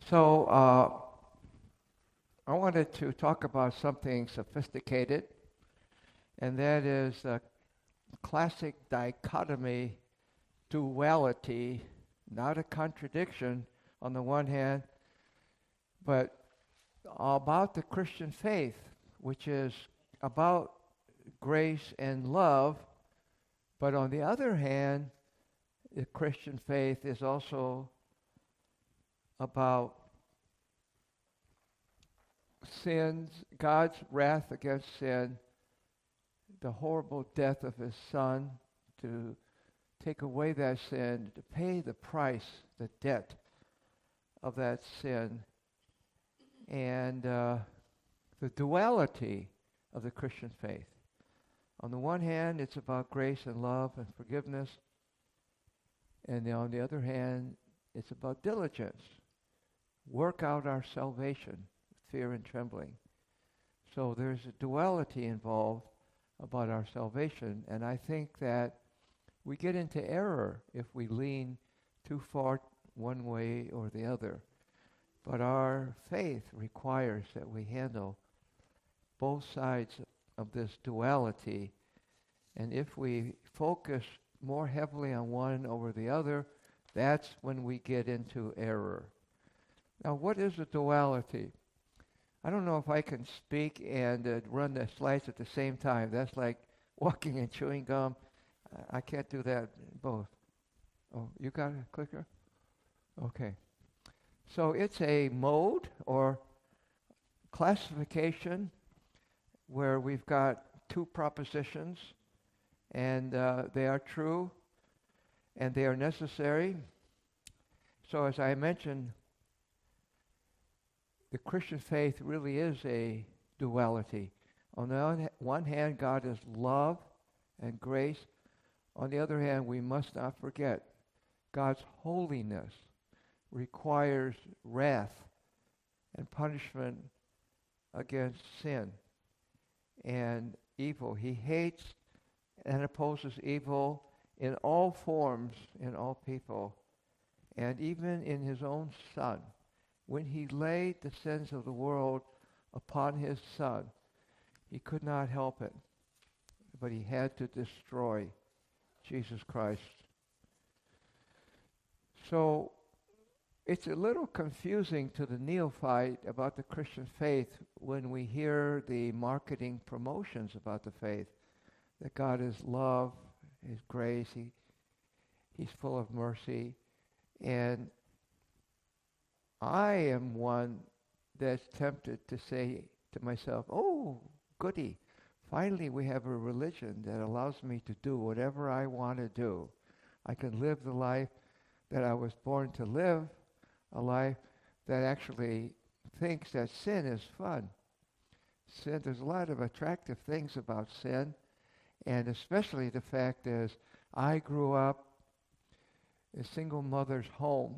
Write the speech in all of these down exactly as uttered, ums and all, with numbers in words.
So, uh, I wanted to talk about something sophisticated, and that is the classic dichotomy, duality, not a contradiction on the one hand, but about the Christian faith, which is about grace and love, but on the other hand, the Christian faith is also about sins, God's wrath against sin, the horrible death of his son to take away that sin, to pay the price, the debt of that sin, and uh, the duality of the Christian faith. On the one hand, it's about grace and love and forgiveness, and on the other hand, it's about diligence. Work out our salvation with fear and trembling. So there's a duality involved about our salvation, and I think that we get into error if we lean too far one way or the other. But our faith requires that we handle both sides of this duality, and if we focus more heavily on one over the other, that's when we get into error. Now, what is a duality? I don't know if I can speak and uh, run the slides at the same time. That's like walking and chewing gum. I can't do that both. Oh, you got a clicker? Okay. So it's a mode or classification where we've got two propositions, and uh, they are true and they are necessary. So as I mentioned, the Christian faith really is a duality. On the one hand, God is love and grace. On the other hand, we must not forget God's holiness requires wrath and punishment against sin and evil. He hates and opposes evil in all forms, in all people, and even in his own Son. When he laid the sins of the world upon his Son, he could not help it, but he had to destroy Jesus Christ. So it's a little confusing to the neophyte about the Christian faith when we hear the marketing promotions about the faith, that God is love, His grace, he, He's full of mercy. And I am one that's tempted to say to myself, oh, goody, finally we have a religion that allows me to do whatever I want to do. I can live the life that I was born to live, a life that actually thinks that sin is fun. Sin, there's a lot of attractive things about sin, and especially the fact is I grew up in a single mother's home,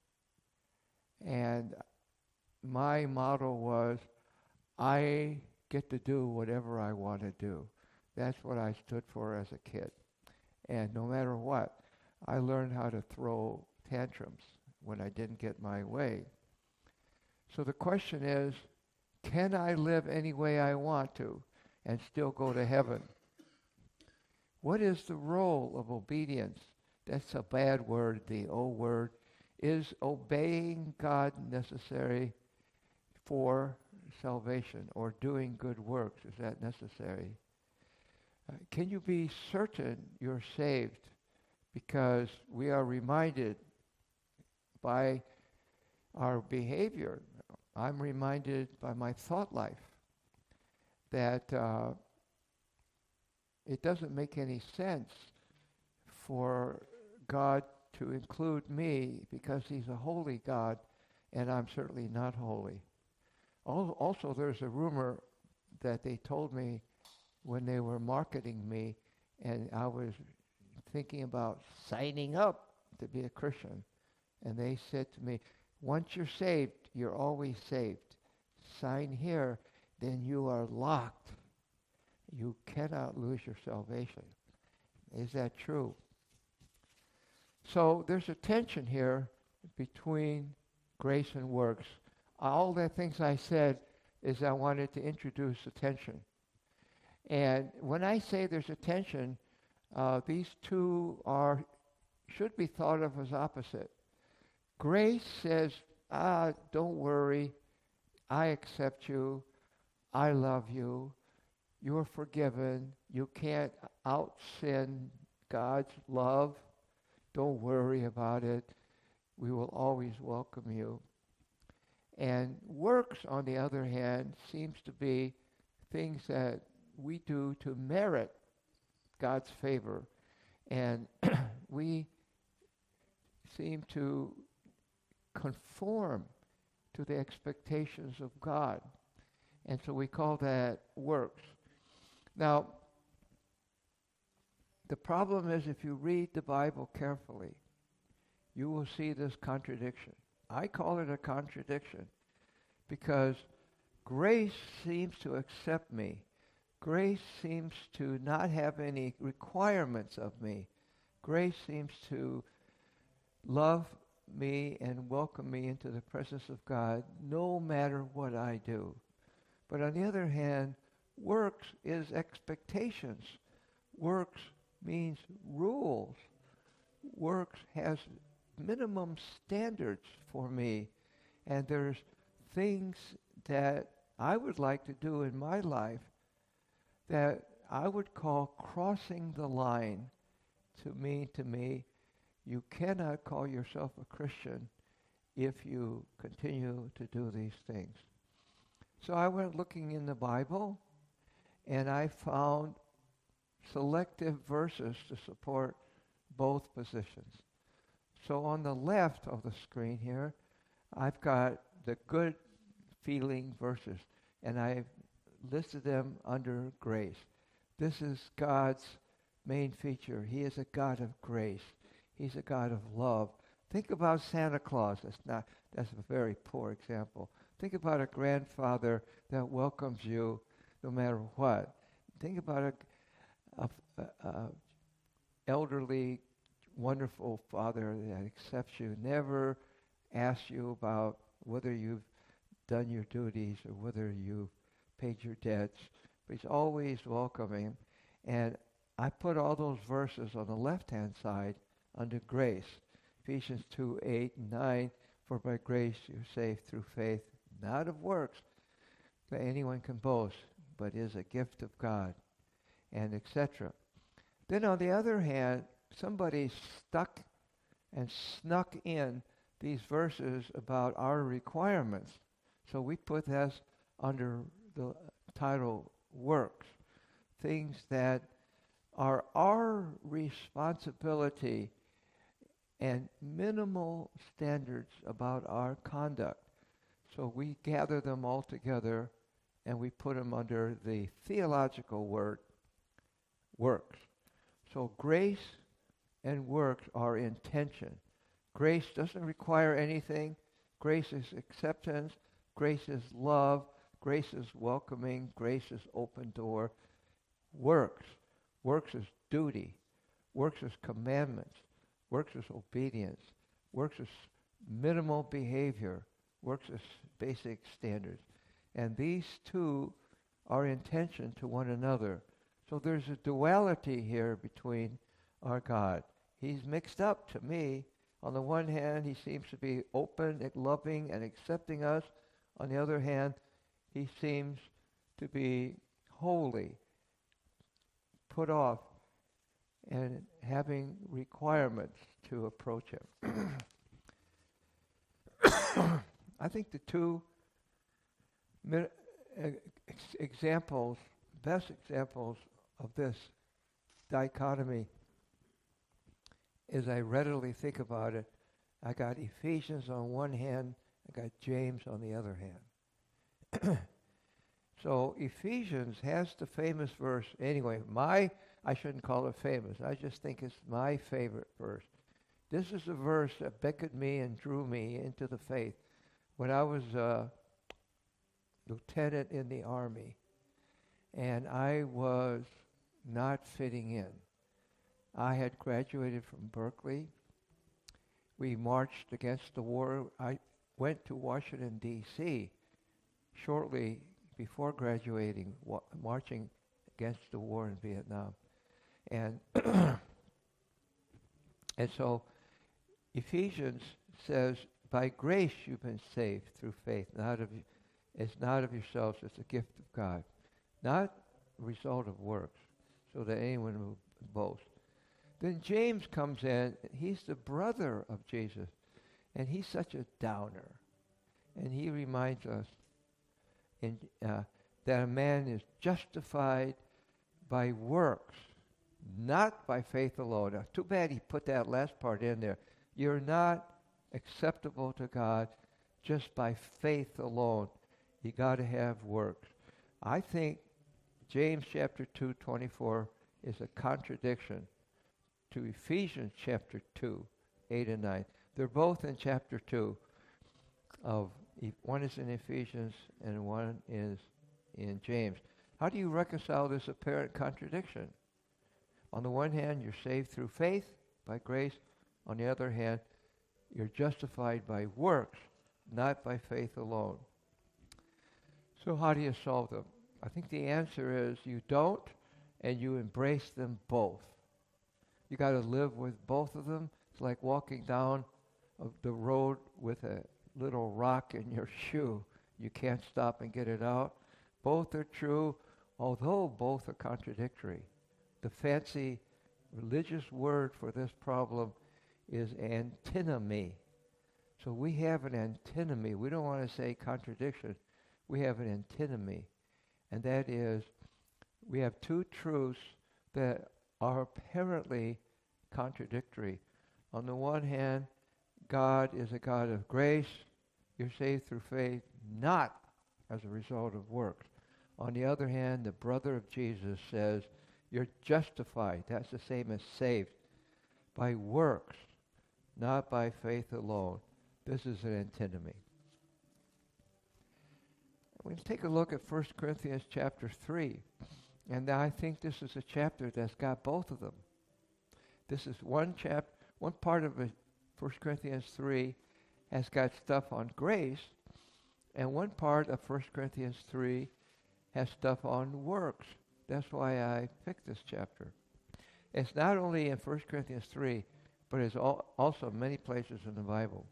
and my motto was, I get to do whatever I want to do. That's what I stood for as a kid. And no matter what, I learned how to throw tantrums when I didn't get my way. So the question is, can I live any way I want to and still go to heaven? What is the role of obedience? That's a bad word, the O word. Is obeying God necessary for salvation, or doing good works? Is that necessary? Uh, can you be certain you're saved? Because we are reminded by our behavior. I'm reminded by my thought life that uh, it doesn't make any sense for God to include me because He's a holy God and I'm certainly not holy. Al- Also, there's a rumor that they told me when they were marketing me, and I was thinking about signing up to be a Christian. And they said to me, once you're saved, you're always saved. Sign here, then you are locked. You cannot lose your salvation. Is that true? So there's a tension here between grace and works. All the things I said is I wanted to introduce a tension. And when I say there's a tension, uh, these two are should be thought of as opposite. Grace says, ah, don't worry, I accept you, I love you, you're forgiven, you can't out-sin God's love, don't worry about it, we will always welcome you. And works, on the other hand, seems to be things that we do to merit God's favor. And we seem to conform to the expectations of God. And so we call that works. Now, the problem is if you read the Bible carefully, you will see this contradiction. I call it a contradiction because grace seems to accept me. Grace seems to not have any requirements of me. Grace seems to love me and welcome me into the presence of God no matter what I do. But on the other hand, works is expectations. Works means rules. Works has minimum standards for me. And there's things that I would like to do in my life that I would call crossing the line. To me, to me, you cannot call yourself a Christian if you continue to do these things. So I went looking in the Bible, and I found selective verses to support both positions. So on the left of the screen here, I've got the good feeling verses, and I've listed them under grace. This is God's main feature. He is a God of grace. He's a God of love. Think about Santa Claus. That's not. That's a very poor example. Think about a grandfather that welcomes you no matter what. Think about a, a, a, a elderly, wonderful father that accepts you, never asks you about whether you've done your duties or whether you've paid your debts, but he's always welcoming. And I put all those verses on the left-hand side under grace. Ephesians two, eight, and nine, for by grace you're saved through faith, not of works, that anyone can boast, but is a gift of God, and et cetera. Then on the other hand, somebody stuck and snuck in these verses about our requirements. So we put this under the title works, things that are our responsibility and minimal standards about our conduct. So we gather them all together and we put them under the theological word works. So grace and works are in tension. Grace doesn't require anything. Grace is acceptance. Grace is love. Grace is welcoming. Grace is open door. Works. Works is duty. Works is commandments. Works is obedience. Works is minimal behavior. Works is basic standards. And these two are in tension to one another. So there's a duality here between our God. He's mixed up to me. On the one hand, he seems to be open and loving and accepting us. On the other hand, he seems to be holy, put off, and having requirements to approach him. I think the two mi- ex- examples, best examples of this dichotomy, as I readily think about it, I got Ephesians on one hand, I got James on the other hand. So Ephesians has the famous verse, anyway, my, I shouldn't call it famous, I just think it's my favorite verse. This is a verse that beckoned me and drew me into the faith. When I was a lieutenant in the Army, and I was not fitting in. I had graduated from Berkeley. We marched against the war. I went to Washington, D C shortly before graduating, wa- marching against the war in Vietnam. And and so Ephesians says, by grace you've been saved through faith, not of y- it's not of yourselves, it's a gift of God, not a result of works, so that anyone will boast. Then James comes in, he's the brother of Jesus, and he's such a downer. And he reminds us in, uh, that a man is justified by works, not by faith alone. Now, too bad he put that last part in there. You're not acceptable to God just by faith alone. You got to have works. I think James chapter two, twenty-four is a contradiction to Ephesians chapter two, eight and nine. They're both in chapter two of, one is in Ephesians and one is in James. How do you reconcile this apparent contradiction? On the one hand, you're saved through faith, by grace. On the other hand, you're justified by works, not by faith alone. So how do you solve them? I think the answer is you don't, and you embrace them both. You got to live with both of them. It's like walking down the road with a little rock in your shoe. You can't stop and get it out. Both are true, although both are contradictory. The fancy religious word for this problem is antinomy. So we have an antinomy. We don't want to say contradiction. We have an antinomy. And that is, we have two truths that are apparently contradictory. On the one hand, God is a God of grace. You're saved through faith, not as a result of works. On the other hand, the brother of Jesus says, you're justified. That's the same as saved. By works, not by faith alone. This is an antinomy. We can take a look at First Corinthians chapter three. And I think this is a chapter that's got both of them. This is one chap, one part of it, First Corinthians three has got stuff on grace, and one part of First Corinthians three has stuff on works. That's why I picked this chapter. It's not only in First Corinthians three, but it's al- also many places in the Bible.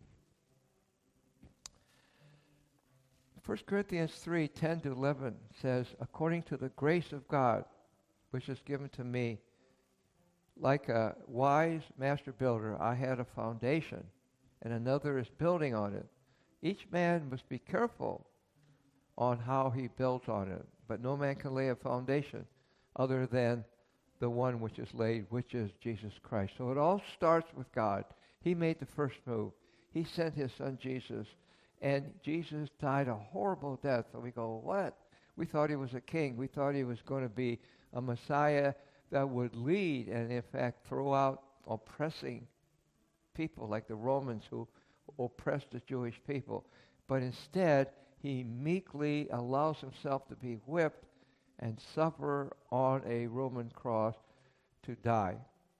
First Corinthians three, ten to eleven says, according to the grace of God, which is given to me, like a wise master builder, I had a foundation, and another is building on it. Each man must be careful on how he builds on it, but no man can lay a foundation other than the one which is laid, which is Jesus Christ. So it all starts with God. He made the first move. He sent his son Jesus, and Jesus died a horrible death. And we go, what? We thought he was a king. We thought he was going to be a Messiah that would lead and, in fact, throw out oppressing people like the Romans who oppressed the Jewish people. But instead, he meekly allows himself to be whipped and suffer on a Roman cross to die.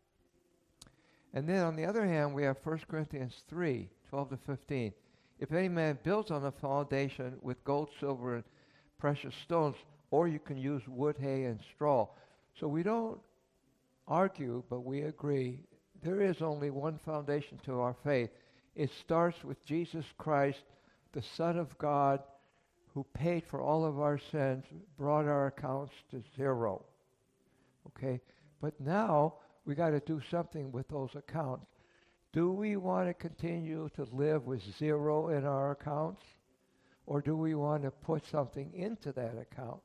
And then on the other hand, we have First Corinthians three, twelve to fifteen. If any man builds on the foundation with gold, silver, and precious stones, or you can use wood, hay, and straw. So we don't argue, but we agree there is only one foundation to our faith. It starts with Jesus Christ, the Son of God, who paid for all of our sins, brought our accounts to zero. Okay? But now we got to do something with those accounts. Do we want to continue to live with zero in our accounts? Or do we want to put something into that account?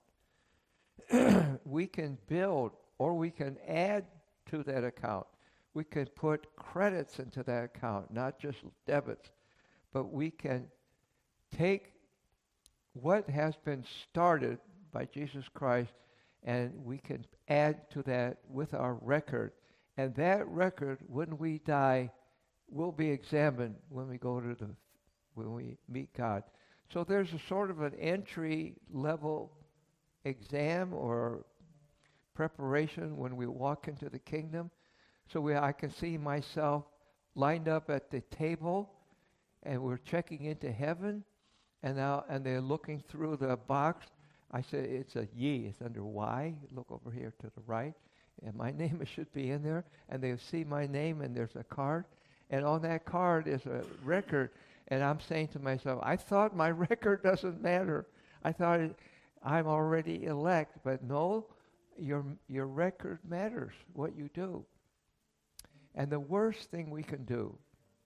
We can build, or we can add to that account. We can put credits into that account, not just debits. But we can take what has been started by Jesus Christ, and we can add to that with our record. And that record, when we die, will be examined when we go to the, when we meet God. So there's a sort of an entry level exam or preparation when we walk into the kingdom. So we, I can see myself lined up at the table, and we're checking into heaven, and now and they're looking through the box. I said, it's a ye, it's under Y. Look over here to the right, and my name should be in there, and they see my name, and there's a card, and on that card is a record, and I'm saying to myself, I thought my record doesn't matter. I thought it, I'm already elect, but no, your your record matters, what you do. And the worst thing we can do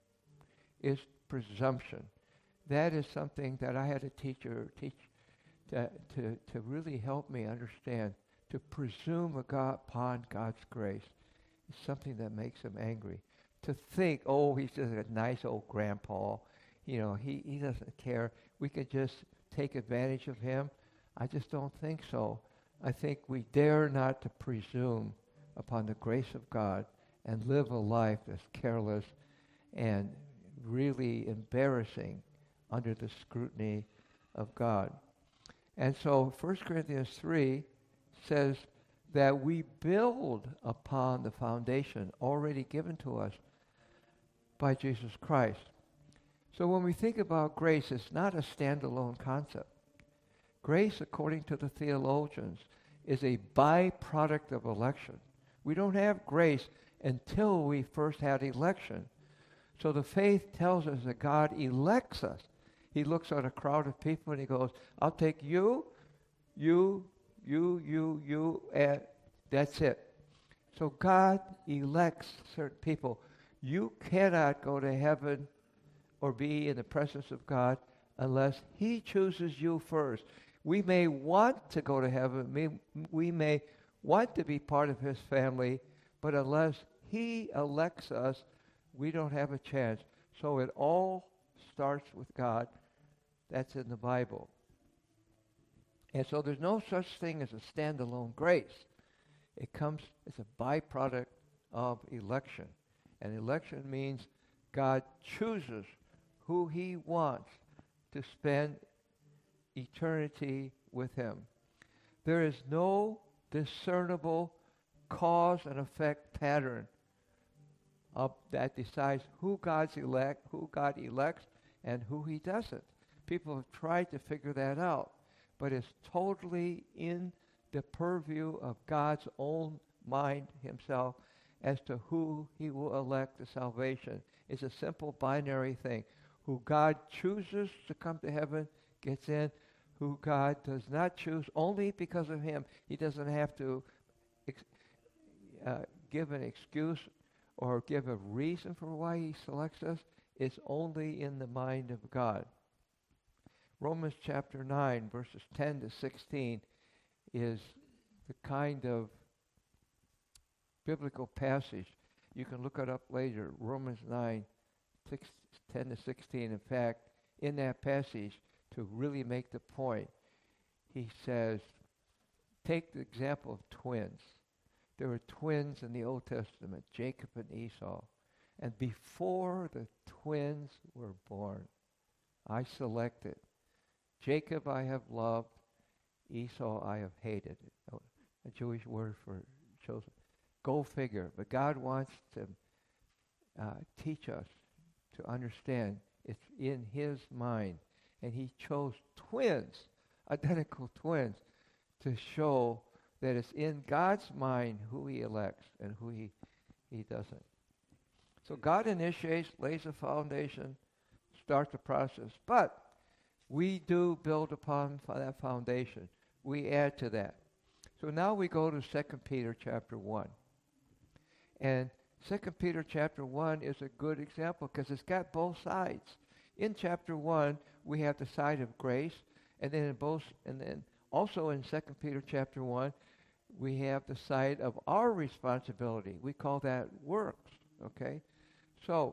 is presumption. That is something that I had a teacher teach to, to, to really help me understand. To presume God, upon God's grace is something that makes him angry. To think, oh, he's just a nice old grandpa. You know, he, he doesn't care. We could just take advantage of him. I just don't think so. I think we dare not to presume upon the grace of God and live a life that's careless and really embarrassing under the scrutiny of God. And so First Corinthians three says that we build upon the foundation already given to us by Jesus Christ. So when we think about grace, it's not a standalone concept. Grace, according to the theologians, is a byproduct of election. We don't have grace until we first had election. So the faith tells us that God elects us. He looks at a crowd of people and he goes, I'll take you, you, you, you, you, and that's it. So God elects certain people. You cannot go to heaven or be in the presence of God unless he chooses you first. We may want to go to heaven. We, we may want to be part of his family, but unless he elects us, we don't have a chance. So it all starts with God. That's in the Bible. And so there's no such thing as a standalone grace. It comes as a byproduct of election. And election means God chooses who he wants to spend eternity with him. There is no discernible cause and effect pattern of that decides who God's elect, who God elects, and who he doesn't. People have tried to figure that out, but it's totally in the purview of God's own mind himself as to who he will elect to salvation. It's a simple binary thing. Who God chooses to come to heaven gets in. Who God does not choose only because of him. He doesn't have to ex- uh, give an excuse or give a reason for why he selects us. It's only in the mind of God. Romans chapter nine, verses ten to sixteen is the kind of biblical passage. You can look it up later. Romans nine, six, ten to sixteen. In fact, in that passage, to really make the point, he says, take the example of twins. There were twins in the Old Testament, Jacob and Esau. And before the twins were born, I selected. Jacob I have loved, Esau I have hated. A Jewish word for chosen. Go figure. But God wants to uh, teach us to understand it's in his mind. And he chose twins, identical twins, to show that it's in God's mind who he elects and who he, he doesn't. So God initiates, lays a foundation, starts the process. But we do build upon that foundation. We add to that. So now we go to Second Peter chapter one. And Second Peter chapter one is a good example because it's got both sides. In chapter one, we have the side of grace, and then in both, and then also in Second Peter chapter one, we have the side of our responsibility. We call that works, okay? So,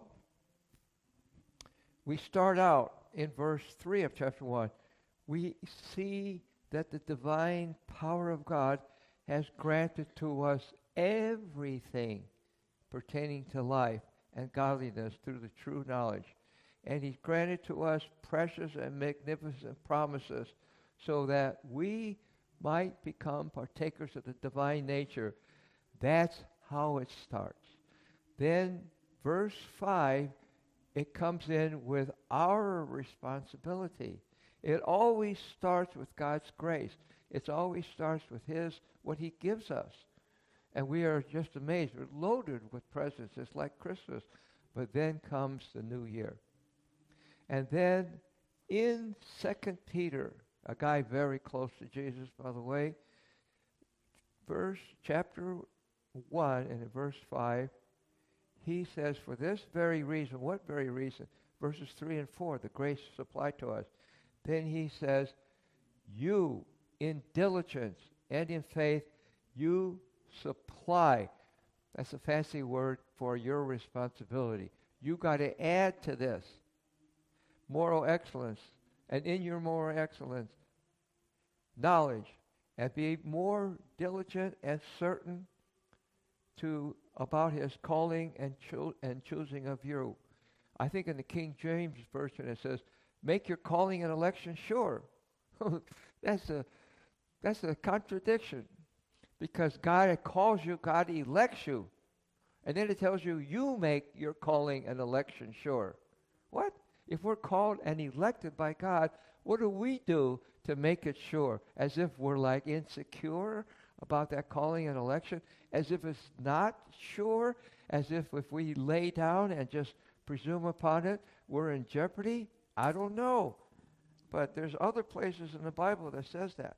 we start out in verse three of chapter one. We see that the divine power of God has granted to us everything pertaining to life and godliness through the true knowledge. And he's granted to us precious and magnificent promises so that we might become partakers of the divine nature. That's how it starts. Then verse five it comes in with our responsibility. It always starts with God's grace. It always starts with His, what He gives us. And we are just amazed. We're loaded with presents. It's like Christmas. But then comes the new year. And then in Second Peter, a guy very close to Jesus, by the way, verse chapter one and in verse five, he says, for this very reason, what very reason? Verses three and four, the grace supplied to us. Then he says, you in diligence and in faith, you supply. That's a fancy word for your responsibility. You got to add to this moral excellence, and in your moral excellence, knowledge, and be more diligent and certain to about His calling and cho- and choosing of you. I think in the King James version it says, "Make your calling and election sure." that's a that's a contradiction, because God calls you, God elects you, and then it tells you you make your calling and election sure. What? If we're called and elected by God, what do we do to make it sure? As if we're like insecure about that calling and election? As if it's not sure? As if if we lay down and just presume upon it, we're in jeopardy? I don't know. But there's other places in the Bible that says that.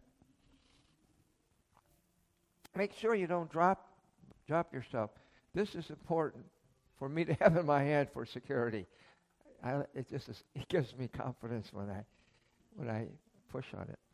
Make sure you don't drop drop yourself. This is important for me to have in my hand for security. I, it just is, it gives me confidence when I when I push on it.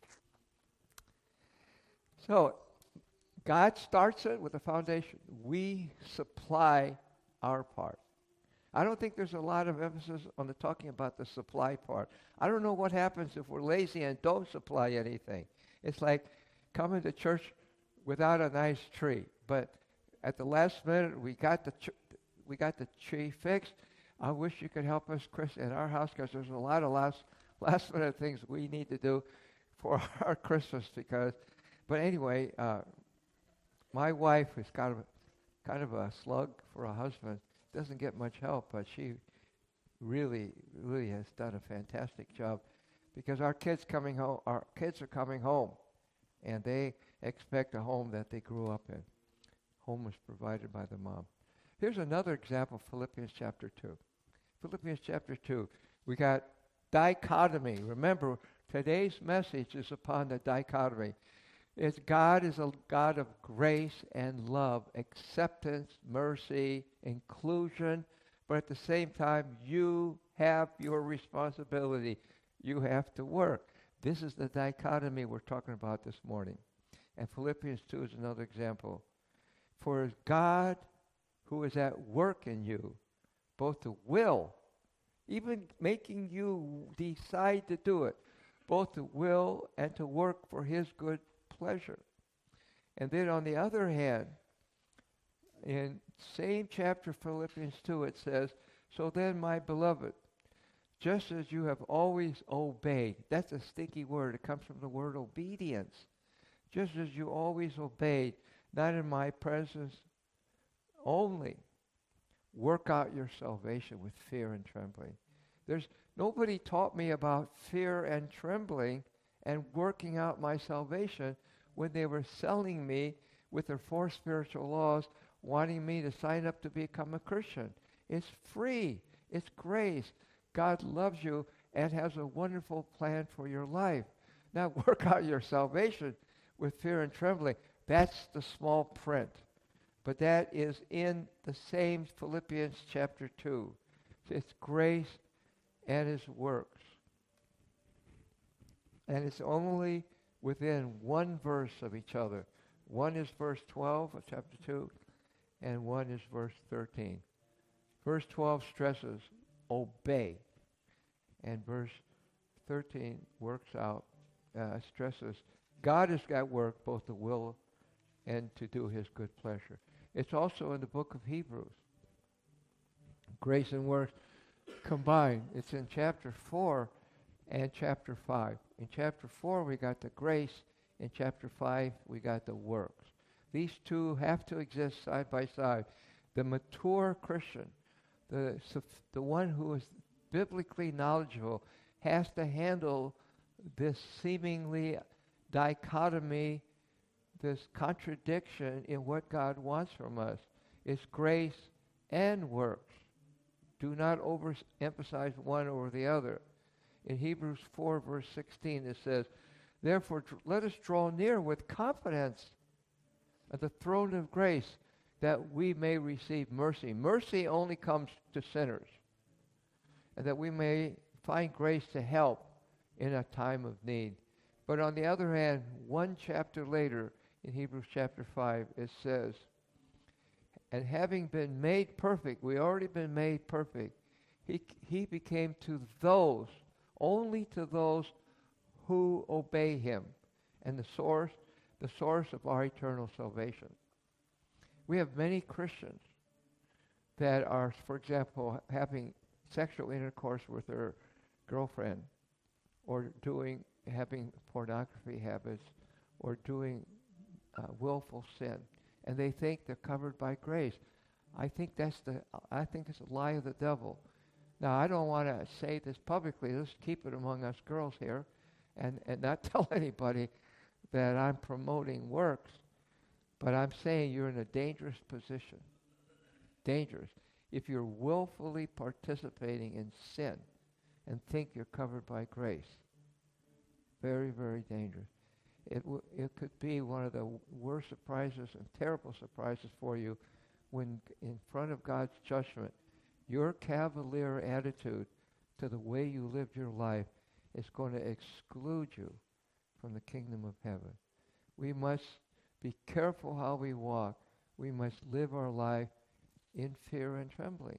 So God starts it with a foundation. We supply our part. I don't think there's a lot of emphasis on the talking about the supply part. I don't know what happens if we're lazy and don't supply anything. It's like coming to church without a nice tree, but at the last minute we got the tr- we got the tree fixed. I wish you could help us, Chris, in our house, because there's a lot of last last minute things we need to do for our Christmas. Because, but anyway, uh, my wife is kind of kind of a slug for a husband. Doesn't get much help, but she really, really has done a fantastic job, because our kids coming home, our kids are coming home, and they expect a home that they grew up in. Home was provided by the mom. Here's another example, Philippians chapter two. Philippians chapter two. We got dichotomy. Remember, today's message is upon the dichotomy. It's God is a God of grace and love, acceptance, mercy, inclusion, but at the same time, you have your responsibility. You have to work. This is the dichotomy we're talking about this morning. And Philippians two is another example. For God, who is at work in you, both to will, even making you decide to do it, both to will and to work for His good pleasure. And then on the other hand, in same chapter, Philippians two, it says, so then, my beloved, just as you have always obeyed, that's a sticky word, it comes from the word obedience, just as you always obeyed, not in my presence only, work out your salvation with fear and trembling. There's nobody taught me about fear and trembling and working out my salvation when they were selling me with their four spiritual laws, wanting me to sign up to become a Christian. It's free. It's grace. God loves you and has a wonderful plan for your life. Now work out your salvation with fear and trembling. That's the small print. But that is in the same Philippians chapter two. It's grace and His works. And it's only within one verse of each other. One is verse twelve of chapter two, and one is verse thirteen. Verse twelve stresses obey, and verse thirteen works out, uh, stresses God is at work both to will and to do His good pleasure. It's also in the book of Hebrews. Grace and works combined. It's in chapter four and chapter five. In chapter four, we got the grace. In chapter five, we got the works. These two have to exist side by side. The mature Christian, the, the one who is biblically knowledgeable has to handle this seemingly dichotomy, this contradiction in what God wants from us. It's grace and works. Do not overemphasize one over the other. In Hebrews four, verse sixteen, it says, therefore, dr- let us draw near with confidence at the throne of grace, that we may receive mercy. Mercy only comes to sinners, and that we may find grace to help in a time of need. But on the other hand, one chapter later, in Hebrews chapter five, it says, and having been made perfect, we already been made perfect, he, he became to those, only to those who obey him, and the source, the source of our eternal salvation. We have many Christians that are, for example, having sexual intercourse with their girlfriend, or doing, having pornography habits, or doing uh, willful sin, and they think they're covered by grace. I think that's the, I think it's a lie of the devil. Now, I don't want to say this publicly. Let's keep it among us girls here, and, and not tell anybody that I'm promoting works. But I'm saying you're in a dangerous position. Dangerous. If you're willfully participating in sin and think you're covered by grace. Very, very dangerous. It, w- it could be one of the worst surprises and terrible surprises for you when in front of God's judgment, your cavalier attitude to the way you lived your life is going to exclude you from the kingdom of heaven. We must be careful how we walk. We must live our life in fear and trembling.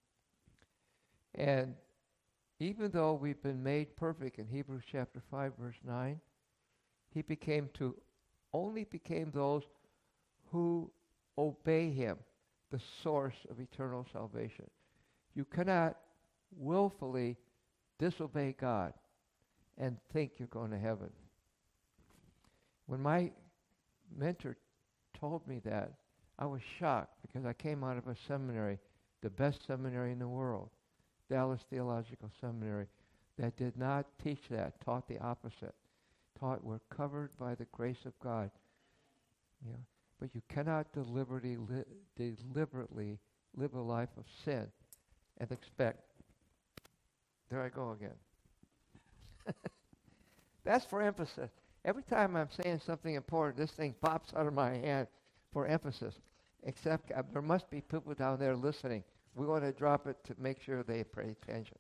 And even though we've been made perfect in Hebrews chapter five, verse nine, he became to, only became those who obey him, the source of eternal salvation. You cannot willfully disobey God and think you're going to heaven. When my mentor told me that, I was shocked because I came out of a seminary, the best seminary in the world, Dallas Theological Seminary, that did not teach that, taught the opposite. Taught we're covered by the grace of God. You know, but you cannot deliberately, li- deliberately live a life of sin and expect, there I go again. That's for emphasis. Every time I'm saying something important, this thing pops out of my hand for emphasis. Except uh, there must be people down there listening. We want to drop it to make sure they pay attention.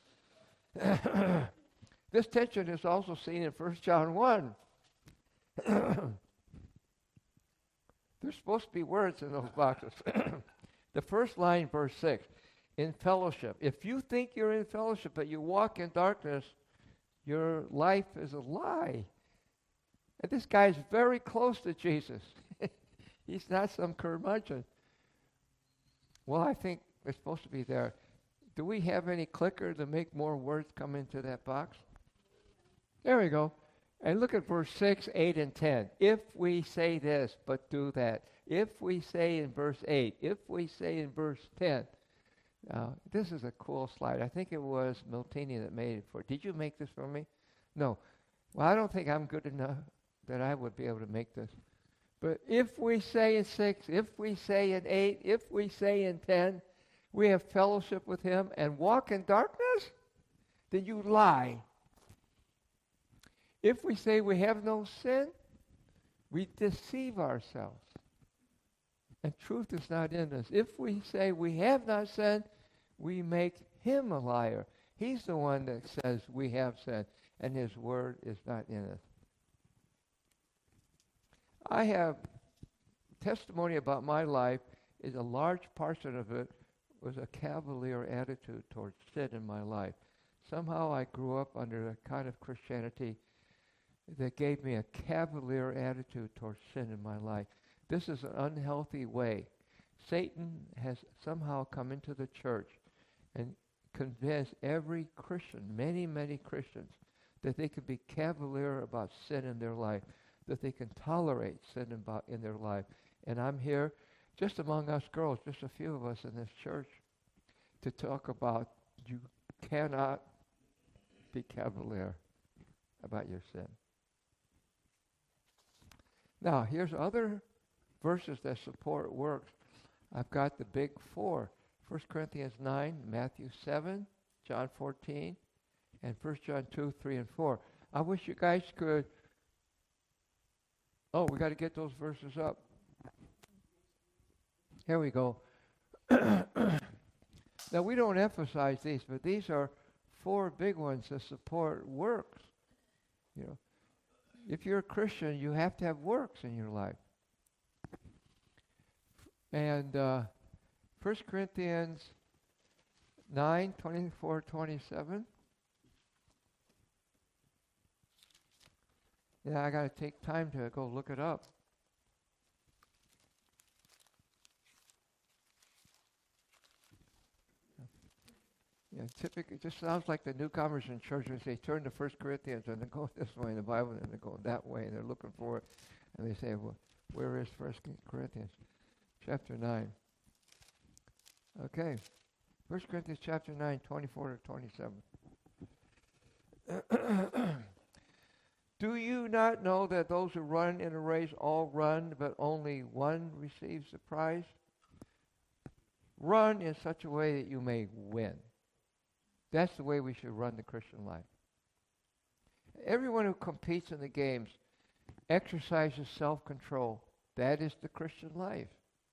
This tension is also seen in First John one. There's supposed to be words in those boxes. The first line, verse six, in fellowship. If you think you're in fellowship but you walk in darkness, your life is a lie. And this guy's very close to Jesus. He's not some curmudgeon. Well, I think they're supposed to be there. Do we have any clicker to make more words come into that box? There we go. And look at verse six, eight, and ten. If we say this, but do that. If we say in verse eight. If we say in verse ten. Uh, this is a cool slide. I think it was Miltini that made it for. Did you make this for me? No. Well, I don't think I'm good enough that I would be able to make this. But if we say in six, if we say in eight, if we say in ten, we have fellowship with him and walk in darkness, then you lie. If we say we have no sin, we deceive ourselves. And truth is not in us. If we say we have not sinned, we make him a liar. He's the one that says we have sinned, and his word is not in us. I have testimony about my life is a large portion of it was a cavalier attitude towards sin in my life. Somehow I grew up under a kind of Christianity that gave me a cavalier attitude towards sin in my life. This is an unhealthy way. Satan has somehow come into the church and convinced every Christian, many, many Christians, that they can be cavalier about sin in their life, that they can tolerate sin about in their life. And I'm here, just among us girls, just a few of us in this church, to talk about you cannot be cavalier about your sin. Now, here's other verses that support works. I've got the big four. First Corinthians nine, Matthew seven, John fourteen, and First John two, three, and four. I wish you guys could... Oh, we got to get those verses up. Here we go. Now, we don't emphasize these, but these are four big ones that support works. You know, if you're a Christian, you have to have works in your life. And uh, First Corinthians nine, twenty-four, twenty-seven. Yeah, I got to take time to go look it up. Yeah, typically, it just sounds like the newcomers in church when they turn to First Corinthians and they go this way in the Bible and they go that way and they're looking for it. And they say, well, where is First Corinthians? Chapter nine. Okay. First Corinthians chapter nine, twenty-four to twenty-seven. Do you not know that those who run in a race all run, but only one receives the prize? Run in such a way that you may win. That's the way we should run the Christian life. Everyone who competes in the games exercises self-control. That is the Christian life.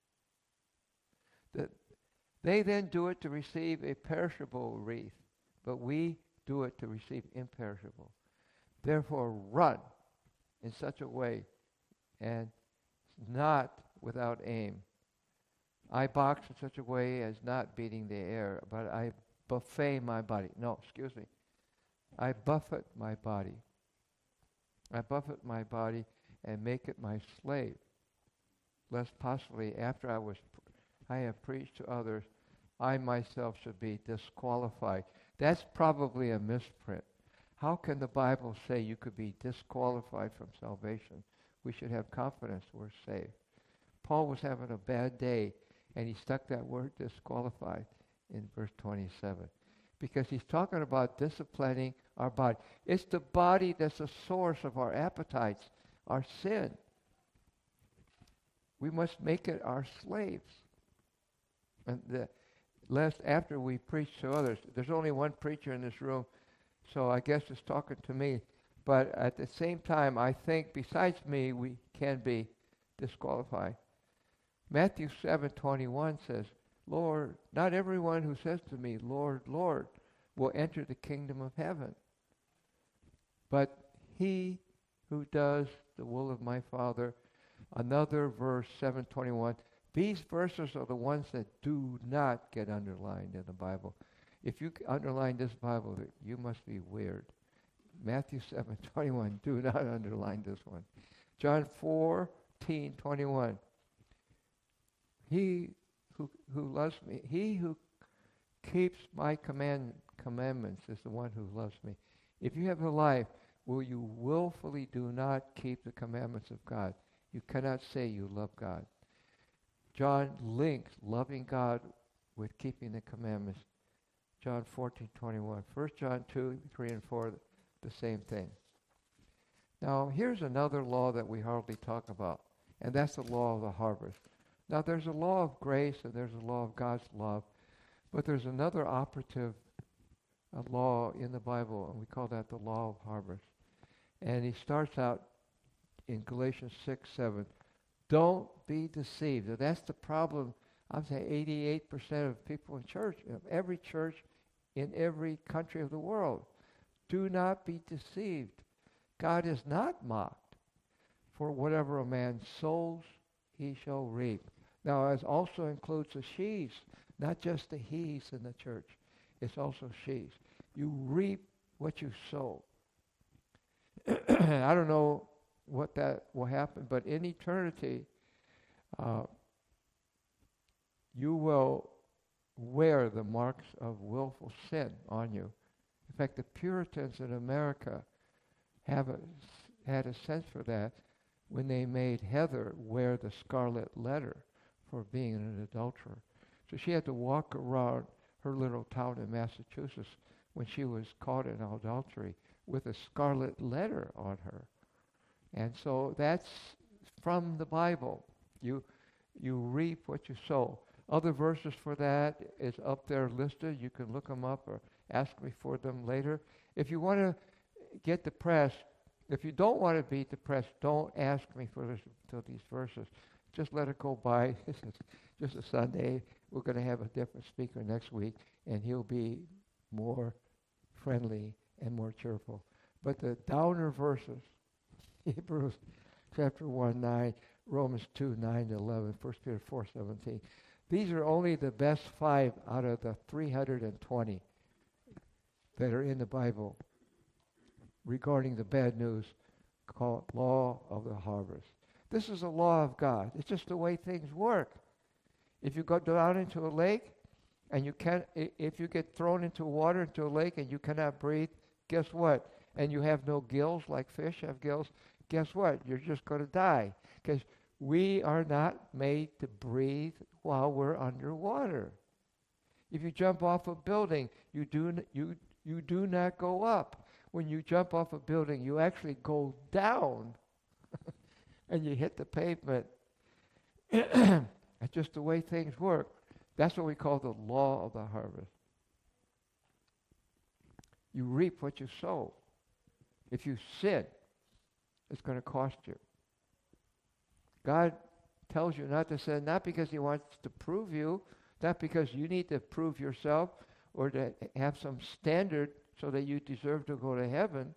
The, they then do it to receive a perishable wreath, but we do it to receive imperishable. Therefore, run in such a way, and not without aim. I box in such a way as not beating the air, but I buffet my body. No, excuse me. I buffet my body. I buffet my body and make it my slave, lest possibly after I was, I have preached to others, I myself should be disqualified. That's probably a misprint. How can the Bible say you could be disqualified from salvation? We should have confidence we're saved. Paul was having a bad day, and he stuck that word disqualified in verse twenty-seven, because he's talking about disciplining our body. It's the body that's the source of our appetites, our sin. We must make it our slaves. And the, lest after we preach to others, there's only one preacher in this room, so I guess it's talking to me. But at the same time, I think besides me, we can be disqualified. Matthew seven twenty-one says, Lord, not everyone who says to me, Lord, Lord, will enter the kingdom of heaven, but he who does the will of my Father. Another verse, seven twenty-one. These verses are the ones that do not get underlined in the Bible. If you underline this Bible, you must be weird. Matthew seven twenty-one, do not underline this one. John fourteen twenty-one. He who, who loves me, he who keeps my command, commandments is the one who loves me. If you have a life where you willfully do not keep the commandments of God, you cannot say you love God. John links loving God with keeping the commandments. John fourteen twenty-one. First John two, three, and four, the same thing. Now, here's another law that we hardly talk about, and that's the law of the harvest. Now, there's a law of grace and there's a law of God's love, but there's another operative uh, law in the Bible, and we call that the law of harvest. And he starts out in Galatians six, seven. Don't be deceived. Now, that's the problem. I'm saying eighty-eight percent of people in church, of every church in every country of the world. Do not be deceived. God is not mocked. For whatever a man sows, he shall reap. Now, it also includes the sheaves, not just the he's in the church. It's also sheaves. You reap what you sow. I don't know what that will happen, but in eternity, uh, you will wear the marks of willful sin on you. In fact, the Puritans in America have a, had a sense for that when they made Heather wear the scarlet letter for being an adulterer. So she had to walk around her little town in Massachusetts when she was caught in adultery with a scarlet letter on her. And so that's from the Bible. You you reap what you sow. Other verses for that is up there listed. You can look them up or ask me for them later. If you want to get depressed, if you don't want to be depressed, don't ask me for this, for these verses. Just let it go by. This is just a Sunday. We're going to have a different speaker next week, and he'll be more friendly and more cheerful. But the downer verses, Hebrews chapter one, nine, Romans two, nine to eleven, First Peter four, seventeen. These are only the best five out of the three hundred twenty that are in the Bible regarding the bad news called law of the harvest. This is a law of God. It's just the way things work. If you go down into a lake and you can't, if you get thrown into water, into a lake, and you cannot breathe, guess what? And you have no gills like fish have gills, guess what? You're just going to die. Because we are not made to breathe while we're underwater. If you jump off a building, you do, n- you, you do not go up. When you jump off a building, you actually go down and you hit the pavement. That's just the way things work. That's what we call the law of the harvest. You reap what you sow. If you sin, it's going to cost you. God tells you not to sin, not because he wants to prove you, not because you need to prove yourself or to have some standard so that you deserve to go to heaven.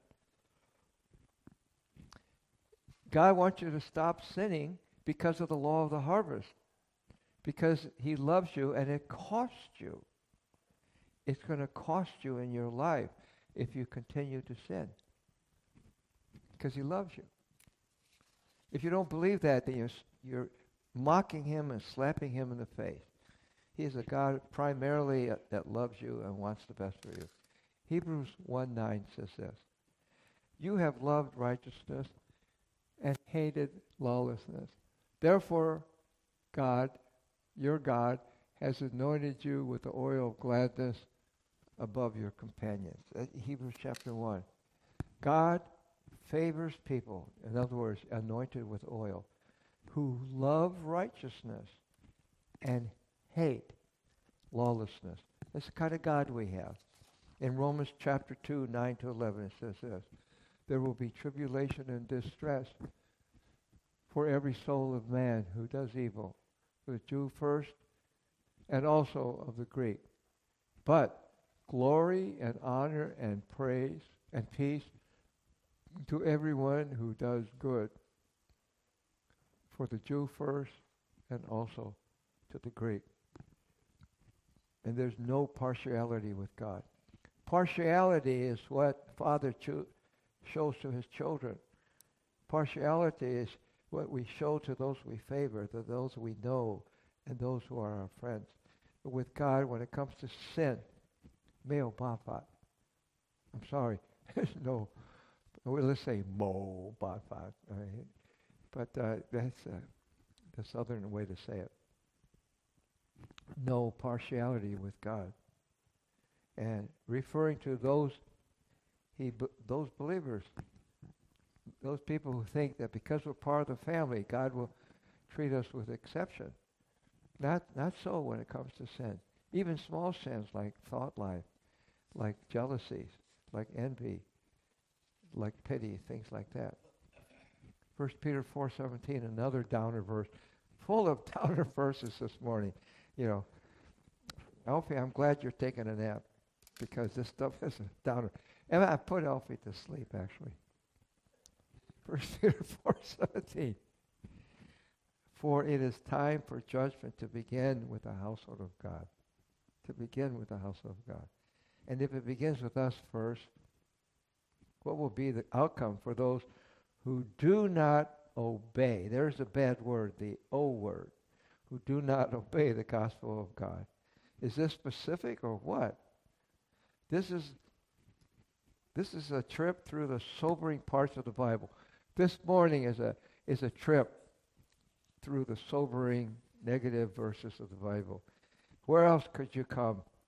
God wants you to stop sinning because of the law of the harvest. Because he loves you, and it costs you. It's going to cost you in your life if you continue to sin. Because he loves you. If you don't believe that, then you're, you're mocking him and slapping him in the face. He is a God primarily uh, that loves you and wants the best for you. Hebrews one nine says this. You have loved righteousness and hated lawlessness. Therefore, God, your God, has anointed you with the oil of gladness above your companions. Uh, Hebrews chapter one. God favors people, in other words, anointed with oil, who love righteousness and hate lawlessness. That's the kind of God we have. In Romans chapter two, nine to eleven, it says this. There will be tribulation and distress for every soul of man who does evil, the Jew first, and also of the Greek. But glory and honor and praise and peace to everyone who does good, for the Jew first and also to the Greek. And there's no partiality with God. Partiality is what Father cho- shows to his children. Partiality is what we show to those we favor, to those we know, and those who are our friends. But with God, when it comes to sin, meo bafat. I'm sorry, there's no, well, let's say mo bafat. Right? But uh, that's uh, the southern way to say it. No partiality with God. And referring to those he those believers, those people who think that because we're part of the family, God will treat us with exception. Not not so when it comes to sin. Even small sins like thought life, like jealousies, like envy, like pity, things like that. First Peter four seventeen, another downer verse, full of downer verses this morning. You know, Alfie, I'm glad you're taking a nap because this stuff is a downer. And I put Alfie to sleep, actually. First Peter four seventeen. For it is time for judgment to begin with the household of God. To begin with the household of God. And if it begins with us first, what will be the outcome for those who do not obey? There's a bad word, the O word. Who do not obey the gospel of God. Is this specific or what? This is this is a trip through the sobering parts of the Bible. This morning is a is a trip through the sobering negative verses of the Bible. Where else could you come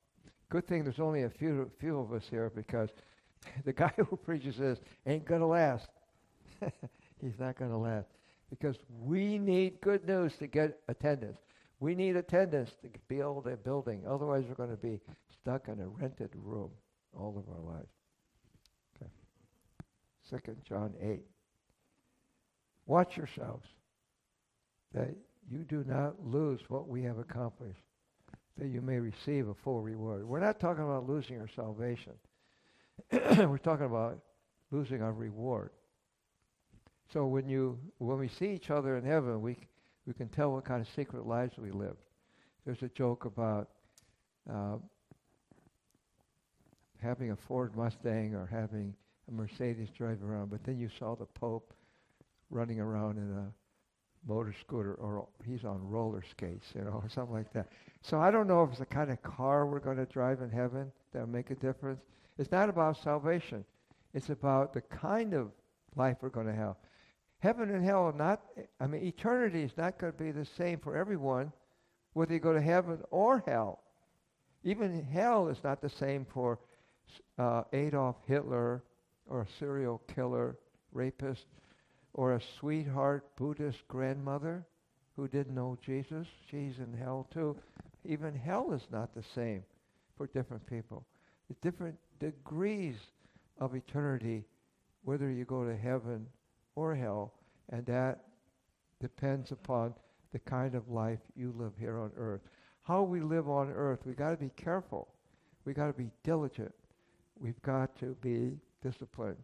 Good thing there's only a few few of us here, because the guy who preaches this ain't going to last. He's not going to last. Because we need good news to get attendance. We need attendance to build a building. Otherwise, we're going to be stuck in a rented room all of our lives. Okay. Second John eight. Watch yourselves, that you do not lose what we have accomplished, that you may receive a full reward. We're not talking about losing our salvation. We're talking about losing our reward. So when you when we see each other in heaven, we we can tell what kind of secret lives we live. There's a joke about uh, having a Ford Mustang or having a Mercedes drive around, but then you saw the Pope running around in a motor scooter, or he's on roller skates, you know, or something like that. So I don't know if it's the kind of car we're going to drive in heaven that'll make a difference. It's not about salvation. It's about the kind of life we're going to have. Heaven and hell are not, I mean, eternity is not going to be the same for everyone, whether you go to heaven or hell. Even hell is not the same for uh, Adolf Hitler or a serial killer, rapist, or a sweetheart Buddhist grandmother who didn't know Jesus. She's in hell too. Even hell is not the same for different people. It's different degrees of eternity, whether you go to heaven or hell, and that depends upon the kind of life you live here on earth. How we live on earth, we got to be careful. We got to be diligent. We've got to be disciplined.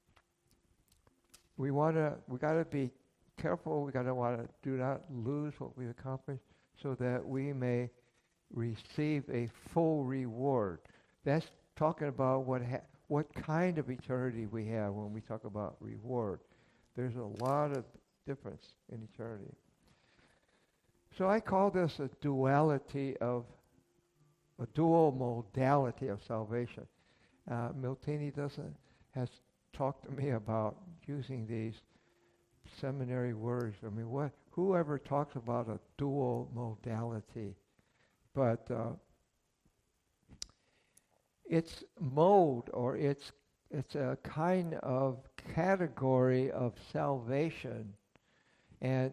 We want to. We got to be careful. We got to want to do not lose what we've accomplished, so that we may receive a full reward. That's talking about what ha- what kind of eternity we have when we talk about reward. There's a lot of difference in eternity. So I call this a duality of a dual modality of salvation. Uh, Miltini doesn't has talked to me about using these seminary words. I mean, what? Whoever talks about a dual modality, but uh, it's mode, or it's it's a kind of category of salvation, and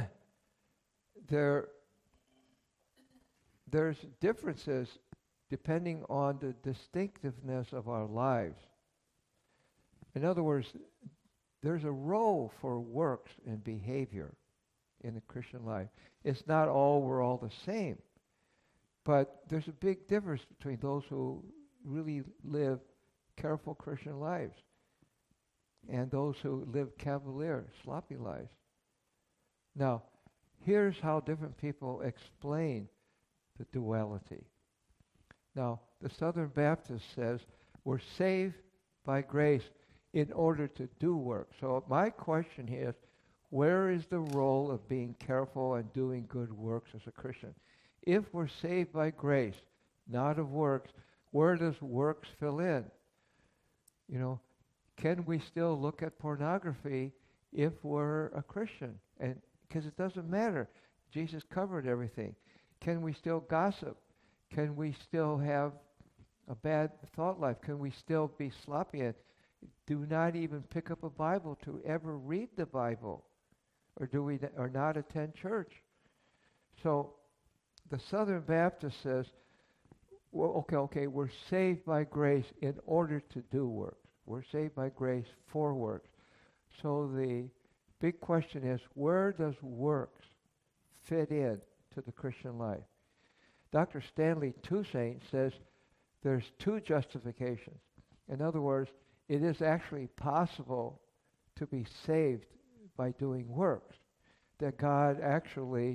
there there's differences depending on the distinctiveness of our lives. In other words, there's a role for works and behavior in the Christian life. It's not all we're all the same, but there's a big difference between those who really live careful Christian lives and those who live cavalier, sloppy lives. Now, here's how different people explain the duality. Now, the Southern Baptist says we're saved by grace in order to do work. So my question here is, where is the role of being careful and doing good works as a Christian? If we're saved by grace, not of works, where does works fill in? You know, can we still look at pornography if we're a Christian? And because it doesn't matter. Jesus covered everything. Can we still gossip? Can we still have a bad thought life? Can we still be sloppy and do not even pick up a Bible to ever read the Bible? Or do we or not attend church? So the Southern Baptist says, well, okay, okay, we're saved by grace in order to do works. We're saved by grace for works. So the big question is, where does works fit in to the Christian life? Doctor Stanley Toussaint says there's two justifications. In other words, it is actually possible to be saved by doing works. That God actually,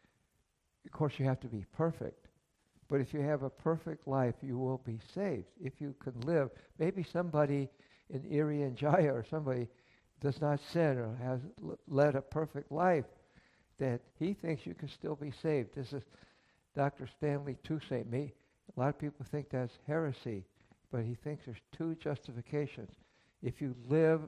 of course you have to be perfect, but if you have a perfect life, you will be saved. If you can live, maybe somebody in Irian Jaya or somebody does not sin or has l- led a perfect life, that he thinks you can still be saved. This is Doctor Stanley Toussaint. Me, a lot of people think that's heresy, but he thinks there's two justifications. If you live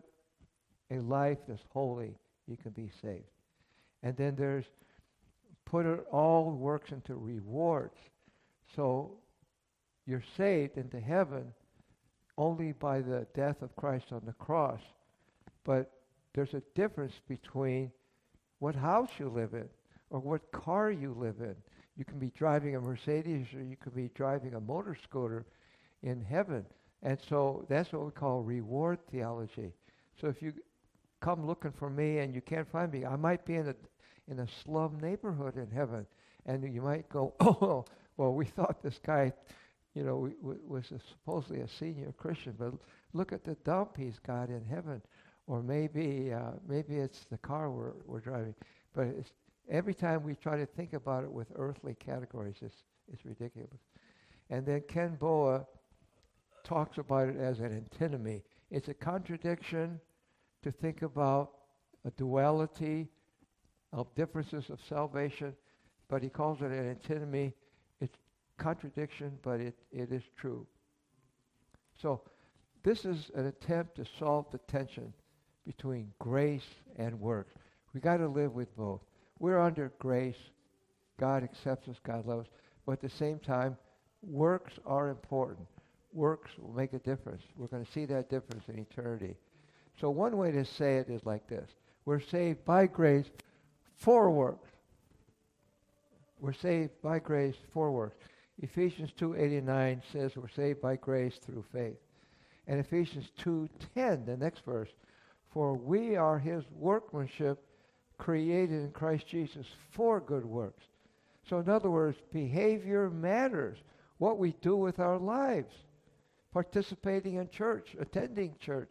a life that's holy, you can be saved. And then there's put it, all works into rewards. So you're saved into heaven only by the death of Christ on the cross. But there's a difference between what house you live in or what car you live in. You can be driving a Mercedes or you could be driving a motor scooter in heaven. And so that's what we call reward theology. So if you come looking for me and you can't find me, I might be in a in a slum neighborhood in heaven. And you might go, oh, well, we thought this guy, you know, w- w- was a, supposedly a senior Christian, but look at the dump he's got in heaven. Or maybe uh, maybe it's the car we're, we're driving. But it's, every time we try to think about it with earthly categories, it's, it's ridiculous. And then Ken Boa talks about it as an antinomy. It's a contradiction to think about a duality of differences of salvation, but he calls it an antinomy. It's contradiction, but it, it is true. So this is an attempt to solve the tension between grace and works. We got to live with both. We're under grace. God accepts us. God loves us. But at the same time, works are important. Works will make a difference. We're going to see that difference in eternity. So one way to say it is like this. We're saved by grace for works. We're saved by grace for works. Ephesians two eighty-nine says we're saved by grace through faith. And Ephesians two ten, the next verse, for we are his workmanship created in Christ Jesus for good works. So in other words, behavior matters. What we do with our lives. Participating in church, attending church,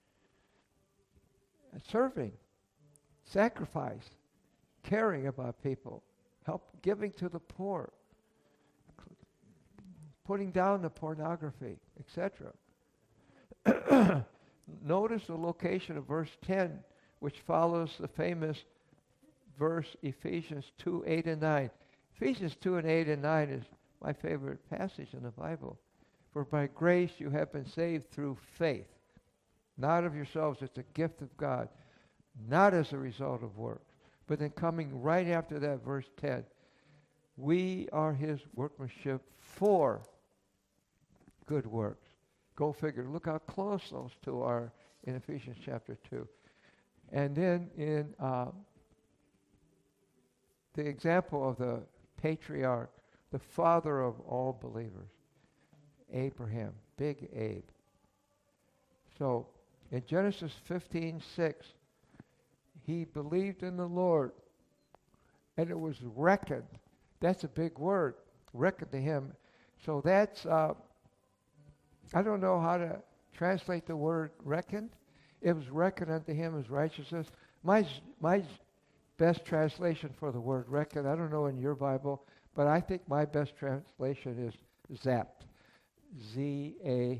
serving, sacrifice, caring about people, help giving to the poor, putting down the pornography, et cetera. Notice the location of verse ten, which follows the famous verse Ephesians two, eight, and nine. Ephesians two and eight and nine is my favorite passage in the Bible. For by grace you have been saved through faith, not of yourselves, it's a gift of God, not as a result of works. But then coming right after that, verse ten, we are his workmanship for good works. Go figure. Look how close those two are in Ephesians chapter two. And then in uh, the example of the patriarch, the father of all believers, Abraham, Big Abe. So in Genesis fifteen six, he believed in the Lord, and it was reckoned. That's a big word, reckoned to him. So that's, uh, I don't know how to translate the word reckoned. It was reckoned unto him as righteousness. My, my best translation for the word reckoned, I don't know in your Bible, but I think my best translation is zapped. Z A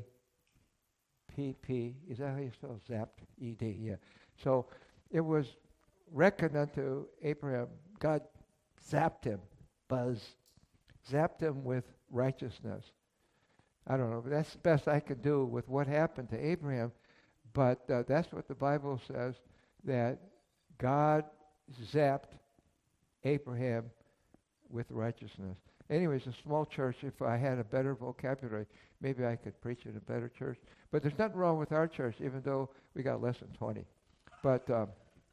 P P. Is that how you spell zapped? E D, yeah. So it was reckoned unto Abraham. God zapped him, buzz, zapped him with righteousness. I don't know, but that's the best I can do with what happened to Abraham. But uh, that's what the Bible says, that God zapped Abraham with righteousness. Anyways, a small church, if I had a better vocabulary, maybe I could preach in a better church. But there's nothing wrong with our church, even though we got less than twenty. But um,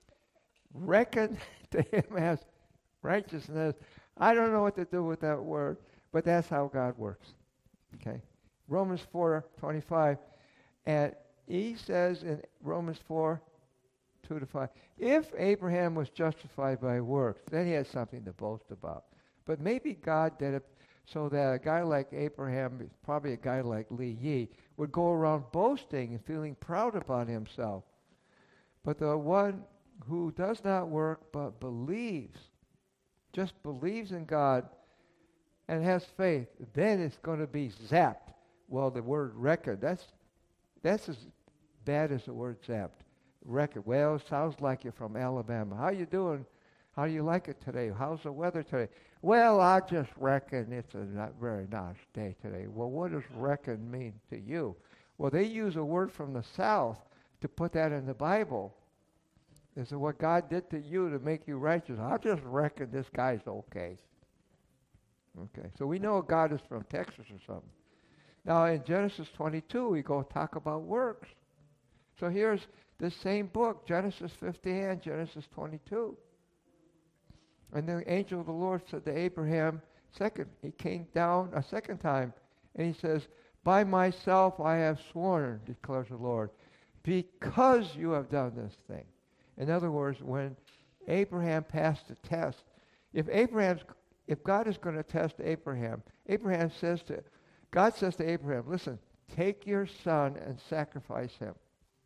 reckon to him as righteousness. I don't know what to do with that word, but that's how God works. Okay? Romans four twenty-five, and he says in Romans four, two to five, if Abraham was justified by works, then he had something to boast about. But maybe God did it so that a guy like Abraham, probably a guy like Li Yi, would go around boasting and feeling proud about himself. But the one who does not work but believes, just believes in God and has faith, then it's going to be zapped. Well, the word record, that's that's as bad as the word zapped. Record. Well, it sounds like you're from Alabama. How you doing? How do you like it today? How's the weather today? Well, I just reckon it's a not very nice day today. Well, what does reckon mean to you? Well, they use a word from the South to put that in the Bible. They say, what God did to you to make you righteous, I just reckon this guy's okay. Okay, so we know God is from Texas or something. Now in Genesis twenty-two, we go talk about works. So here's the same book, Genesis fifty and Genesis twenty-two. And the angel of the Lord said to Abraham, second, he came down a second time, and he says, by myself I have sworn, declares the Lord, because you have done this thing. In other words, when Abraham passed the test, if Abraham's, if God is going to test Abraham, Abraham says to, God says to Abraham, listen, take your son and sacrifice him.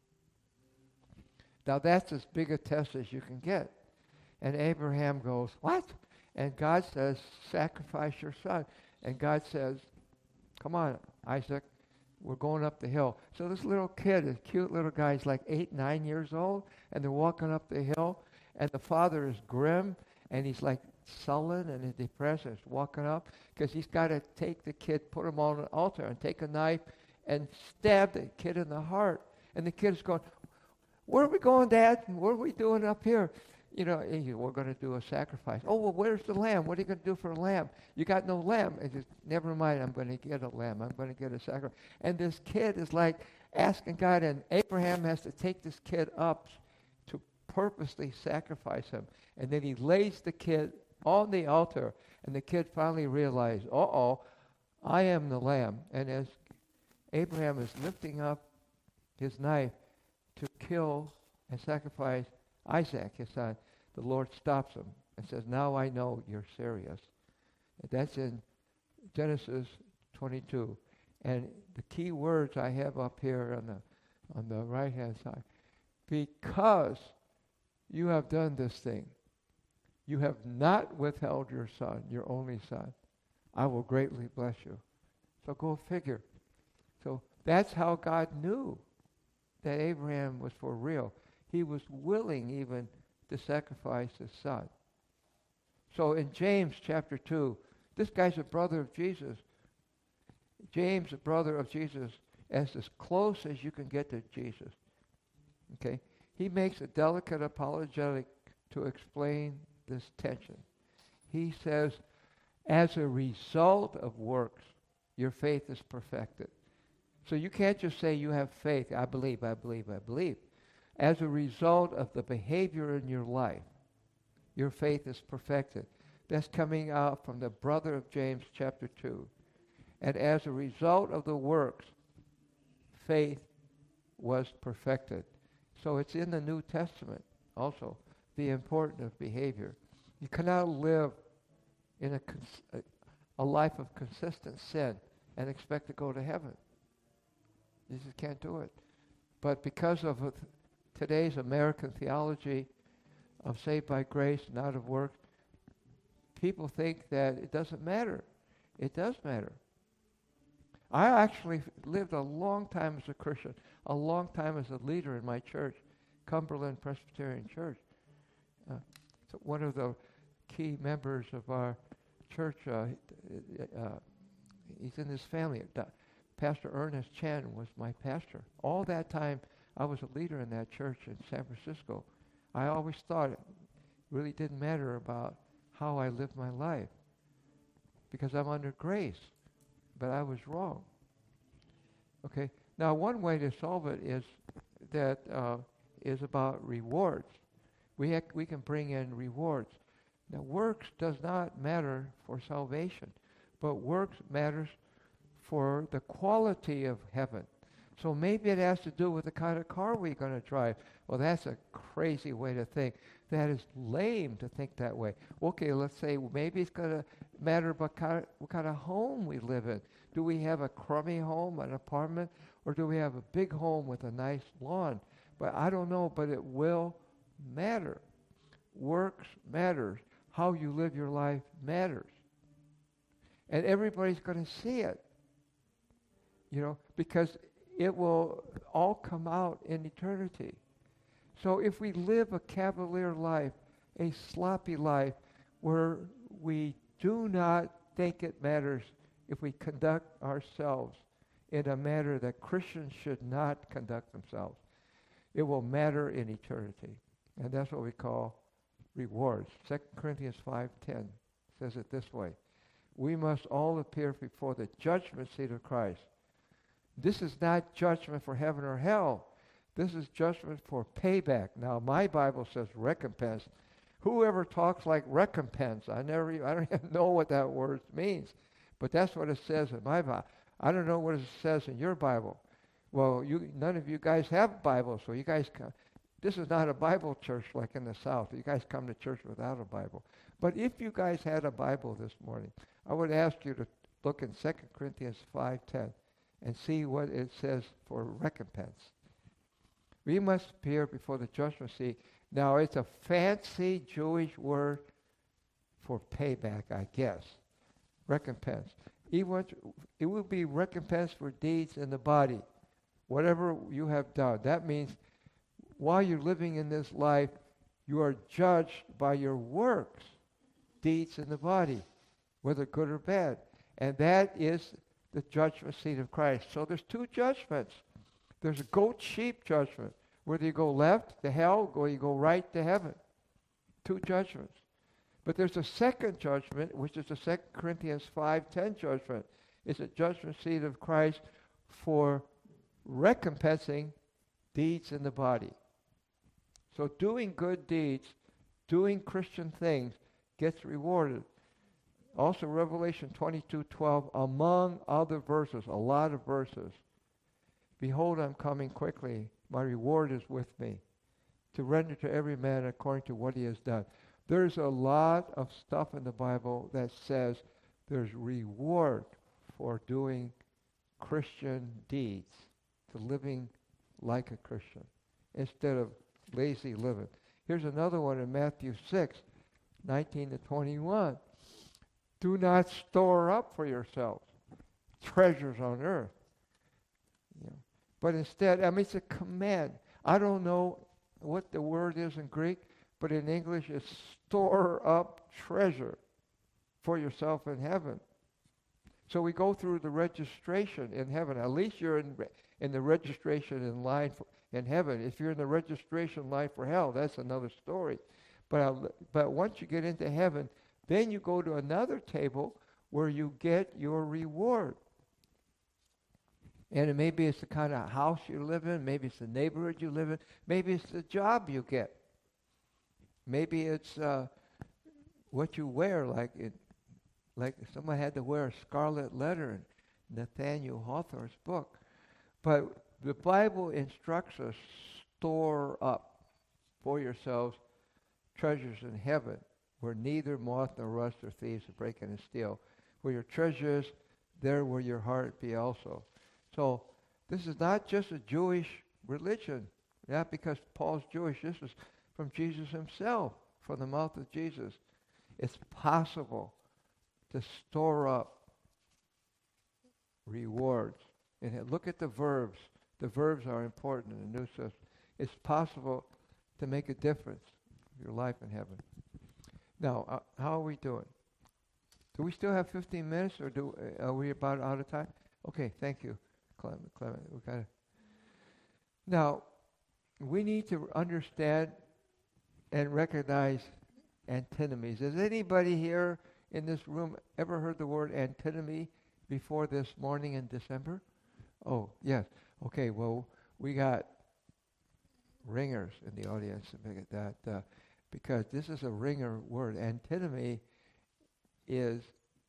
Now that's as big a test as you can get. And Abraham goes, what? And God says, sacrifice your son. And God says, come on, Isaac, we're going up the hill. So this little kid, this cute little guy, is like eight, nine years old, and they're walking up the hill, and the father is grim, and he's like sullen and depressed, and he's walking up, because he's got to take the kid, put him on an altar, and take a knife, and stab the kid in the heart. And the kid is going, where are we going, Dad? What are we doing up here? You know, we're going to do a sacrifice. Oh, well, where's the lamb? What are you going to do for a lamb? You got no lamb. And he says, never mind, I'm going to get a lamb. I'm going to get a sacrifice. And this kid is like asking God, and Abraham has to take this kid up to purposely sacrifice him. And then he lays the kid on the altar, and the kid finally realized, uh-oh, I am the lamb. And as Abraham is lifting up his knife to kill and sacrifice Isaac, his son, the Lord stops him and says, now I know you're serious. And that's in Genesis twenty-two. And the key words I have up here on the on the right-hand side, because you have done this thing, you have not withheld your son, your only son, I will greatly bless you. So go figure. So that's how God knew that Abraham was for real. He was willing even to sacrifice his son. So in James chapter two, this guy's a brother of Jesus. James, a brother of Jesus, as as close as you can get to Jesus. Okay? He makes a delicate apologetic to explain this tension. He says, as a result of works, your faith is perfected. So you can't just say you have faith, I believe, I believe, I believe. As a result of the behavior in your life, your faith is perfected. That's coming out from the brother of James chapter two. And as a result of the works, faith was perfected. So it's in the New Testament also, the importance of behavior. You cannot live in a, cons- a life of consistent sin and expect to go to heaven. You just can't do it. But because of uh, today's American theology of saved by grace, not of works, people think that it doesn't matter. It does matter. I actually lived a long time as a Christian, a long time as a leader in my church, Cumberland Presbyterian Church. Uh, so one of the key members of our church, uh, uh, he's in his family. Pastor Ernest Chen was my pastor. All that time, I was a leader in that church in San Francisco. I always thought it really didn't matter about how I lived my life because I'm under grace, but I was wrong. Okay. Now, one way to solve it is that uh, is about rewards. We ha- we can bring in rewards. Now, works does not matter for salvation, but works matters for the quality of heaven. So maybe it has to do with the kind of car we're going to drive. Well, that's a crazy way to think. That is lame to think that way. Okay, let's say maybe it's going to matter about kind of, what kind of home we live in. Do we have a crummy home, an apartment, or do we have a big home with a nice lawn? But I don't know, but it will matter. Works matters. How you live your life matters. And everybody's going to see it. You know, because it will all come out in eternity. So if we live a cavalier life, a sloppy life, where we do not think it matters if we conduct ourselves in a manner that Christians should not conduct themselves, it will matter in eternity. And that's what we call rewards. Second Corinthians five ten says it this way. We must all appear before the judgment seat of Christ, This is not judgment for heaven or hell. This is judgment for payback. Now, my Bible says recompense. Whoever talks like recompense, I never, even, I don't even know what that word means, but that's what it says in my Bible. I don't know what it says in your Bible. Well, you, none of you guys have Bibles, so you guys come. This is not a Bible church like in the South. You guys come to church without a Bible. But if you guys had a Bible this morning, I would ask you to look in Second Corinthians five ten and see what it says for recompense. We must appear before the judgment seat. Now, it's a fancy Jewish word for payback, I guess. Recompense. It will be recompense for deeds in the body, whatever you have done. That means while you're living in this life, you are judged by your works, deeds in the body, whether good or bad. And that is the judgment seat of Christ. So there's two judgments. There's a goat-sheep judgment. Whether you go left to hell or you go right to heaven. Two judgments. But there's a second judgment, which is the Second Corinthians five ten judgment. It's a judgment seat of Christ for recompensing deeds in the body. So doing good deeds, doing Christian things, gets rewarded. Also Revelation twenty-two twelve, among other verses, a lot of verses. Behold, I'm coming quickly. My reward is with me, to render to every man according to what he has done. There's a lot of stuff in the Bible that says there's reward for doing Christian deeds, to living like a Christian, instead of lazy living. Here's another one in Matthew six, nineteen to twenty-one. Do not store up for yourselves treasures on earth. You know, but instead, I mean, it's a command. I don't know what the word is in Greek, but in English it's store up treasure for yourself in heaven. So we go through the registration in heaven. At least you're in, in the registration in line for, in heaven. If you're in the registration line for hell, that's another story. But, I'll, but once you get into heaven, then you go to another table where you get your reward. And it maybe it's the kind of house you live in. Maybe it's the neighborhood you live in. Maybe it's the job you get. Maybe it's uh, what you wear. Like it, like someone had to wear a scarlet letter in Nathaniel Hawthorne's book. But the Bible instructs us, store up for yourselves treasures in heaven, where neither moth nor rust or thieves break in and steal. Where your treasure is, there will your heart be also. So this is not just a Jewish religion, not because Paul's Jewish. This is from Jesus himself, from the mouth of Jesus. It's possible to store up rewards. And look at the verbs. The verbs are important in the New Testament. It's possible to make a difference in your life in heaven. Now, uh, how are we doing? Do we still have fifteen minutes, or do uh, are we about out of time? Okay, thank you, Clement. Clement, we got. Now, we need to understand and recognize antinomies. Has anybody here in this room ever heard the word antinomy before this morning in December? Oh, yes. Okay, well, we got ringers in the audience to make it that, uh, because this is a ringer word. Antinomy is,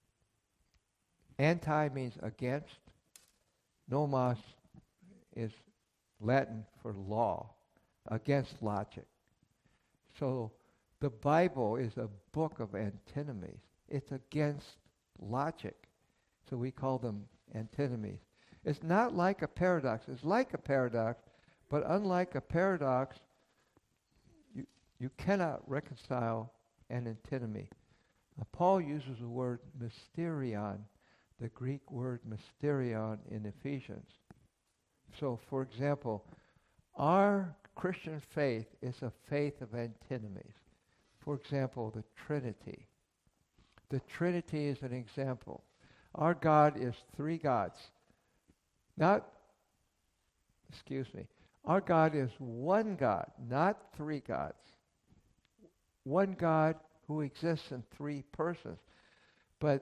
anti means against. Nomos is Latin for law, against logic. So the Bible is a book of antinomies. It's against logic. So we call them antinomies. It's not like a paradox. It's like a paradox, but unlike a paradox, you, you cannot reconcile an antinomy. Now, Paul uses the word mysterion, the Greek word mysterion in Ephesians. So, for example, our Christian faith is a faith of antinomies. For example, the Trinity. The Trinity is an example. Our God is three gods. Not, excuse me, our God is one God, not three gods. One God who exists in three persons. But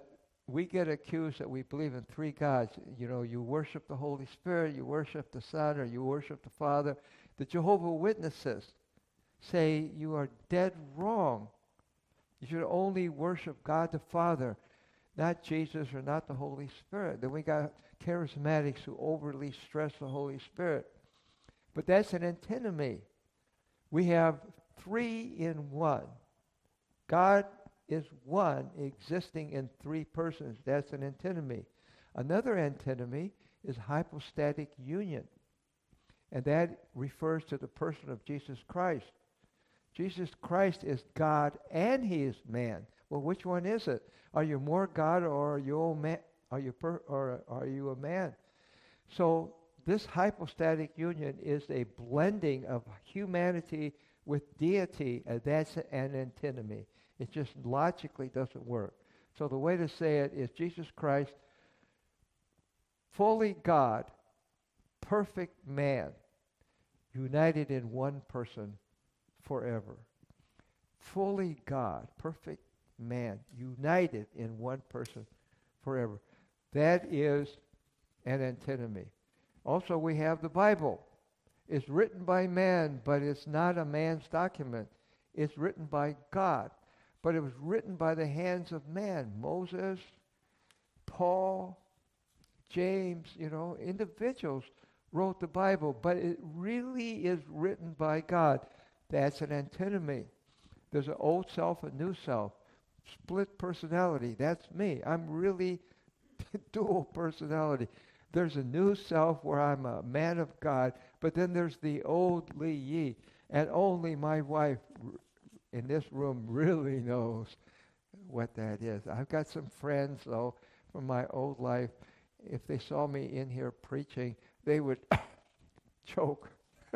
we get accused that we believe in three gods. You know, you worship the Holy Spirit, you worship the Son, or you worship the Father. The Jehovah Witnesses say you are dead wrong. You should only worship God the Father, not Jesus or not the Holy Spirit. Then we got charismatics who overly stress the Holy Spirit. But that's an antinomy. We have three in one. God is one existing in three persons. That's an antinomy. Another antinomy is hypostatic union. And that refers to the person of Jesus Christ. Jesus Christ is God and he is man. Well, which one is it? Are you more God or are you a man? Are you per, or are you a man? So this hypostatic union is a blending of humanity with deity, and that's an antinomy. It just logically doesn't work. So the way to say it is Jesus Christ, fully God, perfect man, united in one person forever. Fully God, perfect man, united in one person forever. That is an antinomy. Also, we have the Bible. It's written by man, but it's not a man's document. It's written by God. But it was written by the hands of man. Moses, Paul, James, you know, individuals wrote the Bible, but it really is written by God. That's an antinomy. There's an old self, a new self. Split personality. That's me. I'm really dual personality. There's a new self where I'm a man of God, but then there's the old Li Yi. And only my wife in this room really knows what that is. I've got some friends, though, from my old life. If they saw me in here preaching, they would choke.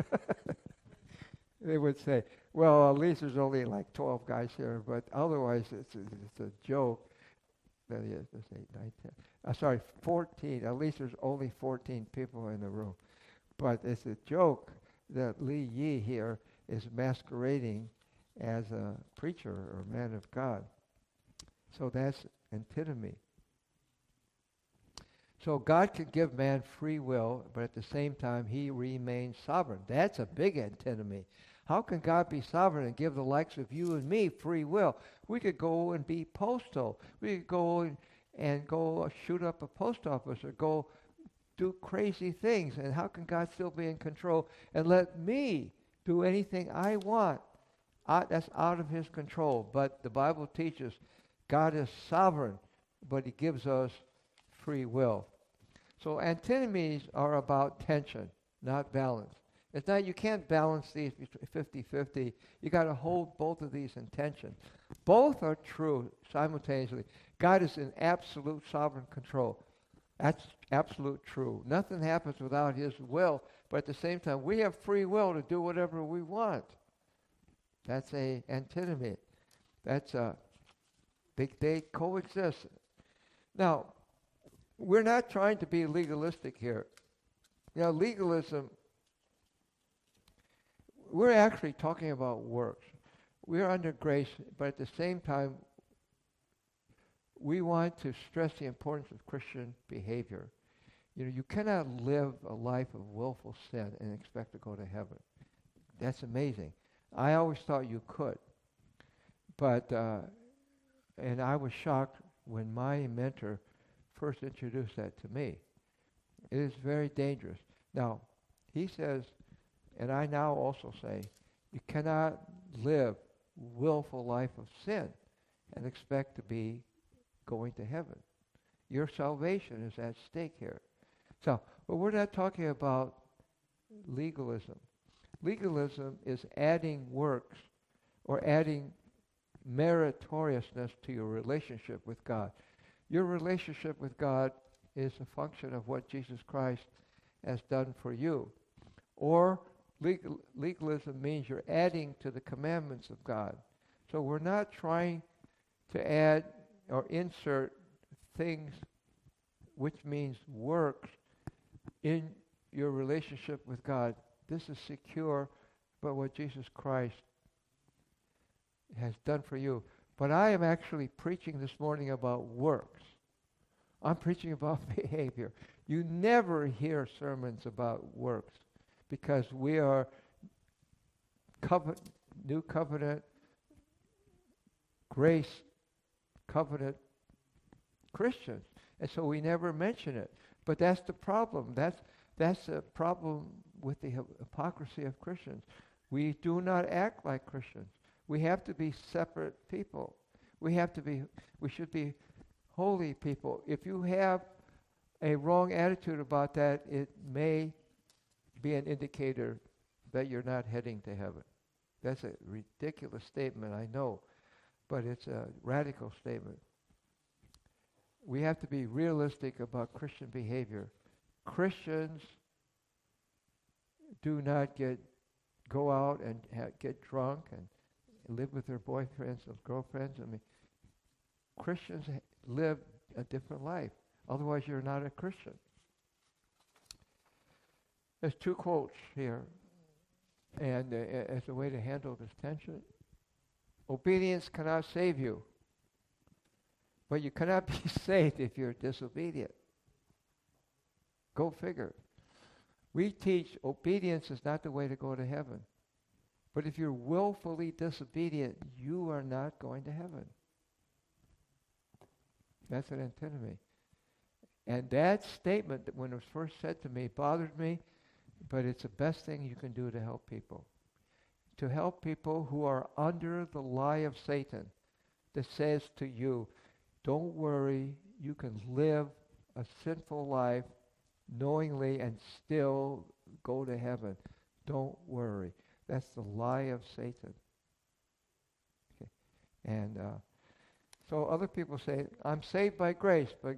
They would say, well, at least there's only like twelve guys here, but otherwise it's a, it's a joke. That is, that's eight, nine, ten. Uh, sorry, fourteen. At least there's only fourteen people in the room. But it's a joke that Li Yi here is masquerading as a preacher or man of God. So that's antinomy. So God can give man free will, but at the same time he remains sovereign. That's a big antinomy. How can God be sovereign and give the likes of you and me free will? We could go and be postal. We could go and, and go shoot up a post office or go do crazy things. And how can God still be in control and let me do anything I want? Uh, that's out of his control. But the Bible teaches God is sovereign, but he gives us free will. So antinomies are about tension, not balance. It's not, you can't balance these fifty-fifty. You got to hold both of these in tension. Both are true simultaneously. God is in absolute sovereign control. That's absolute true. Nothing happens without his will, but at the same time, we have free will to do whatever we want. That's a antinomy. That's a, they, they coexist. Now, we're not trying to be legalistic here. You know, legalism, we're actually talking about works. We're under grace, but at the same time, we want to stress the importance of Christian behavior. You know, you cannot live a life of willful sin and expect to go to heaven. That's amazing. I always thought you could. But, uh, and I was shocked when my mentor first introduced that to me. It is very dangerous. Now, he says, and I now also say, you cannot live willful life of sin and expect to be going to heaven. Your salvation is at stake here. So, but we're not talking about legalism. Legalism is adding works or adding meritoriousness to your relationship with God. Your relationship with God is a function of what Jesus Christ has done for you. Or legal, legalism means you're adding to the commandments of God. So we're not trying to add or insert things, which means works, in your relationship with God. This is secure by what Jesus Christ has done for you. But I am actually preaching this morning about works. I'm preaching about behavior. You never hear sermons about works because we are covenant, new covenant, grace covenant Christians. And so we never mention it. But that's the problem. That's that's the problem with the hypocrisy of Christians. We do not act like Christians. We have to be separate people. We have to be we should be holy people. If you have a wrong attitude about that, it may be an indicator that you're not heading to heaven. That's a ridiculous statement, I know, but it's a radical statement. We have to be realistic about Christian behavior. Christians do not get go out and ha- get drunk and live with their boyfriends or girlfriends. I mean, Christians ha- live a different life. Otherwise, you're not a Christian. There's two quotes here, and uh, as a way to handle this tension. Obedience cannot save you, but you cannot be saved if you're disobedient. Go figure. We teach obedience is not the way to go to heaven. But if you're willfully disobedient, you are not going to heaven. That's an antinomy. And that statement, that when it was first said to me, bothered me, but it's the best thing you can do to help people. To help people who are under the lie of Satan that says to you, don't worry, you can live a sinful life knowingly and still go to heaven. Don't worry. That's the lie of Satan. Okay. And uh, so other people say, I'm saved by grace, but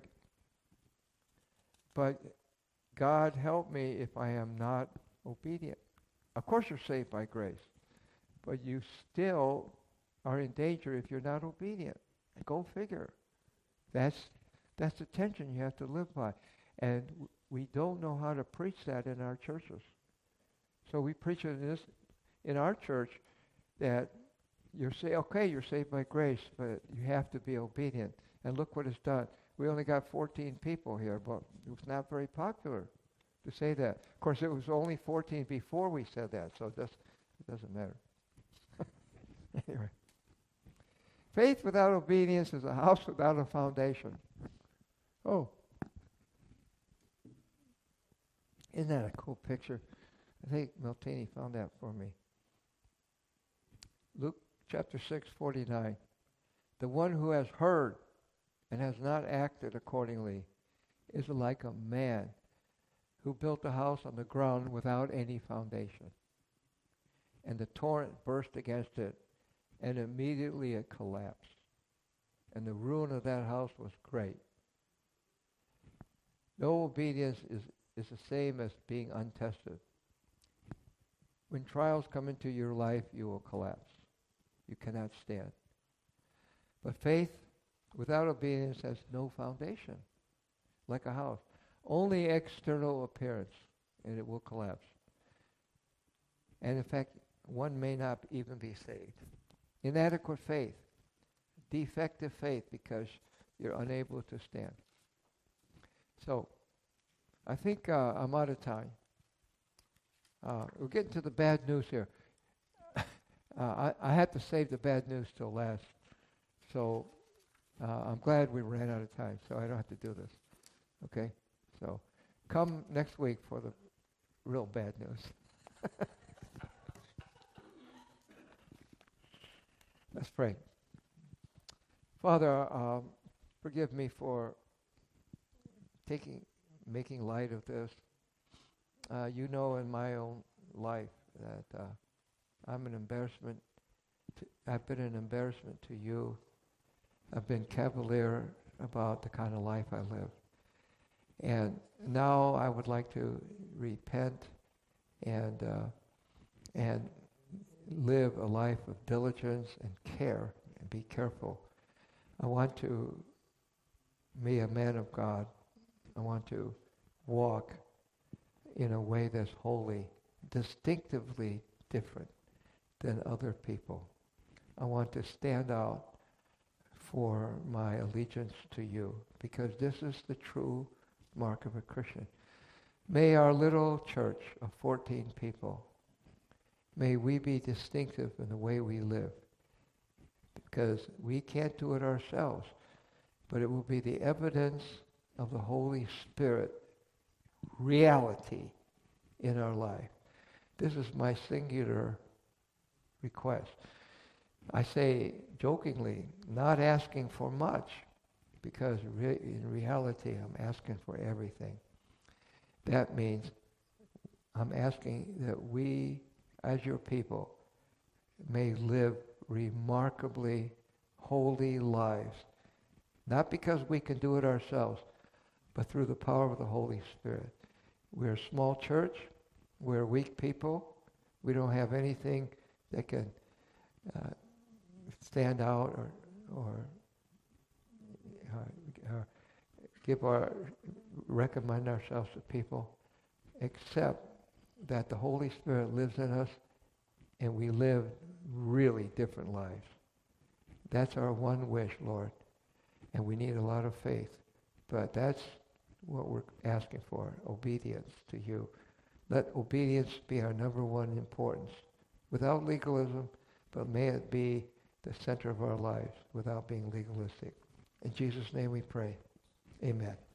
but God help me if I am not obedient. Of course you're saved by grace, but you still are in danger if you're not obedient. Go figure. That's that's the tension you have to live by. And w- we don't know how to preach that in our churches. So we preach in this in our church that you're say okay, you're saved by grace, but you have to be obedient. And look what it's done. We only got fourteen people here, but it was not very popular to say that. Of course, it was only fourteen before we said that, so it, does, it doesn't matter. Anyway. Faith without obedience is a house without a foundation. Oh. Isn't that a cool picture? I think Miltini found that for me. Luke chapter six, forty-nine. The one who has heard and has not acted accordingly is like a man who built a house on the ground without any foundation. And the torrent burst against it, and immediately it collapsed. And the ruin of that house was great. No obedience is, is the same as being untested. When trials come into your life, you will collapse. You cannot stand. But faith without obedience has no foundation, like a house. Only external appearance, and it will collapse. And in fact, one may not even be saved. Inadequate faith, defective faith because you're unable to stand. So, I think uh, I'm out of time. Uh, we're getting to the bad news here. uh, I, I had to save the bad news till last. So, uh, I'm glad we ran out of time, so I don't have to do this. Okay? So, come next week for the real bad news. Let's pray. Father, um, forgive me for taking, making light of this. Uh, you know in my own life that uh, I'm an embarrassment. To, I've been an embarrassment to you. I've been cavalier about the kind of life I live. And now I would like to repent and uh, and live a life of diligence and care and be careful. I want to be a man of God. I want to walk in a way that's holy, distinctively different than other people. I want to stand out for my allegiance to you, because this is the true mark of a Christian. May our little church of fourteen people, may we be distinctive in the way we live, because we can't do it ourselves, but it will be the evidence of the Holy Spirit reality in our life. This is my singular request. I say jokingly, not asking for much, because re- in reality I'm asking for everything. That means I'm asking that we, as your people, may live remarkably holy lives, not because we can do it ourselves, but through the power of the Holy Spirit. We're a small church. We're weak people. We don't have anything that can uh, stand out or, or uh, uh, give our, recommend ourselves to people, except that the Holy Spirit lives in us and we live really different lives. That's our one wish, Lord. And we need a lot of faith. But that's what we're asking for, obedience to you. Let obedience be our number one importance, without legalism, but may it be the center of our lives without being legalistic. In Jesus' name we pray. Amen.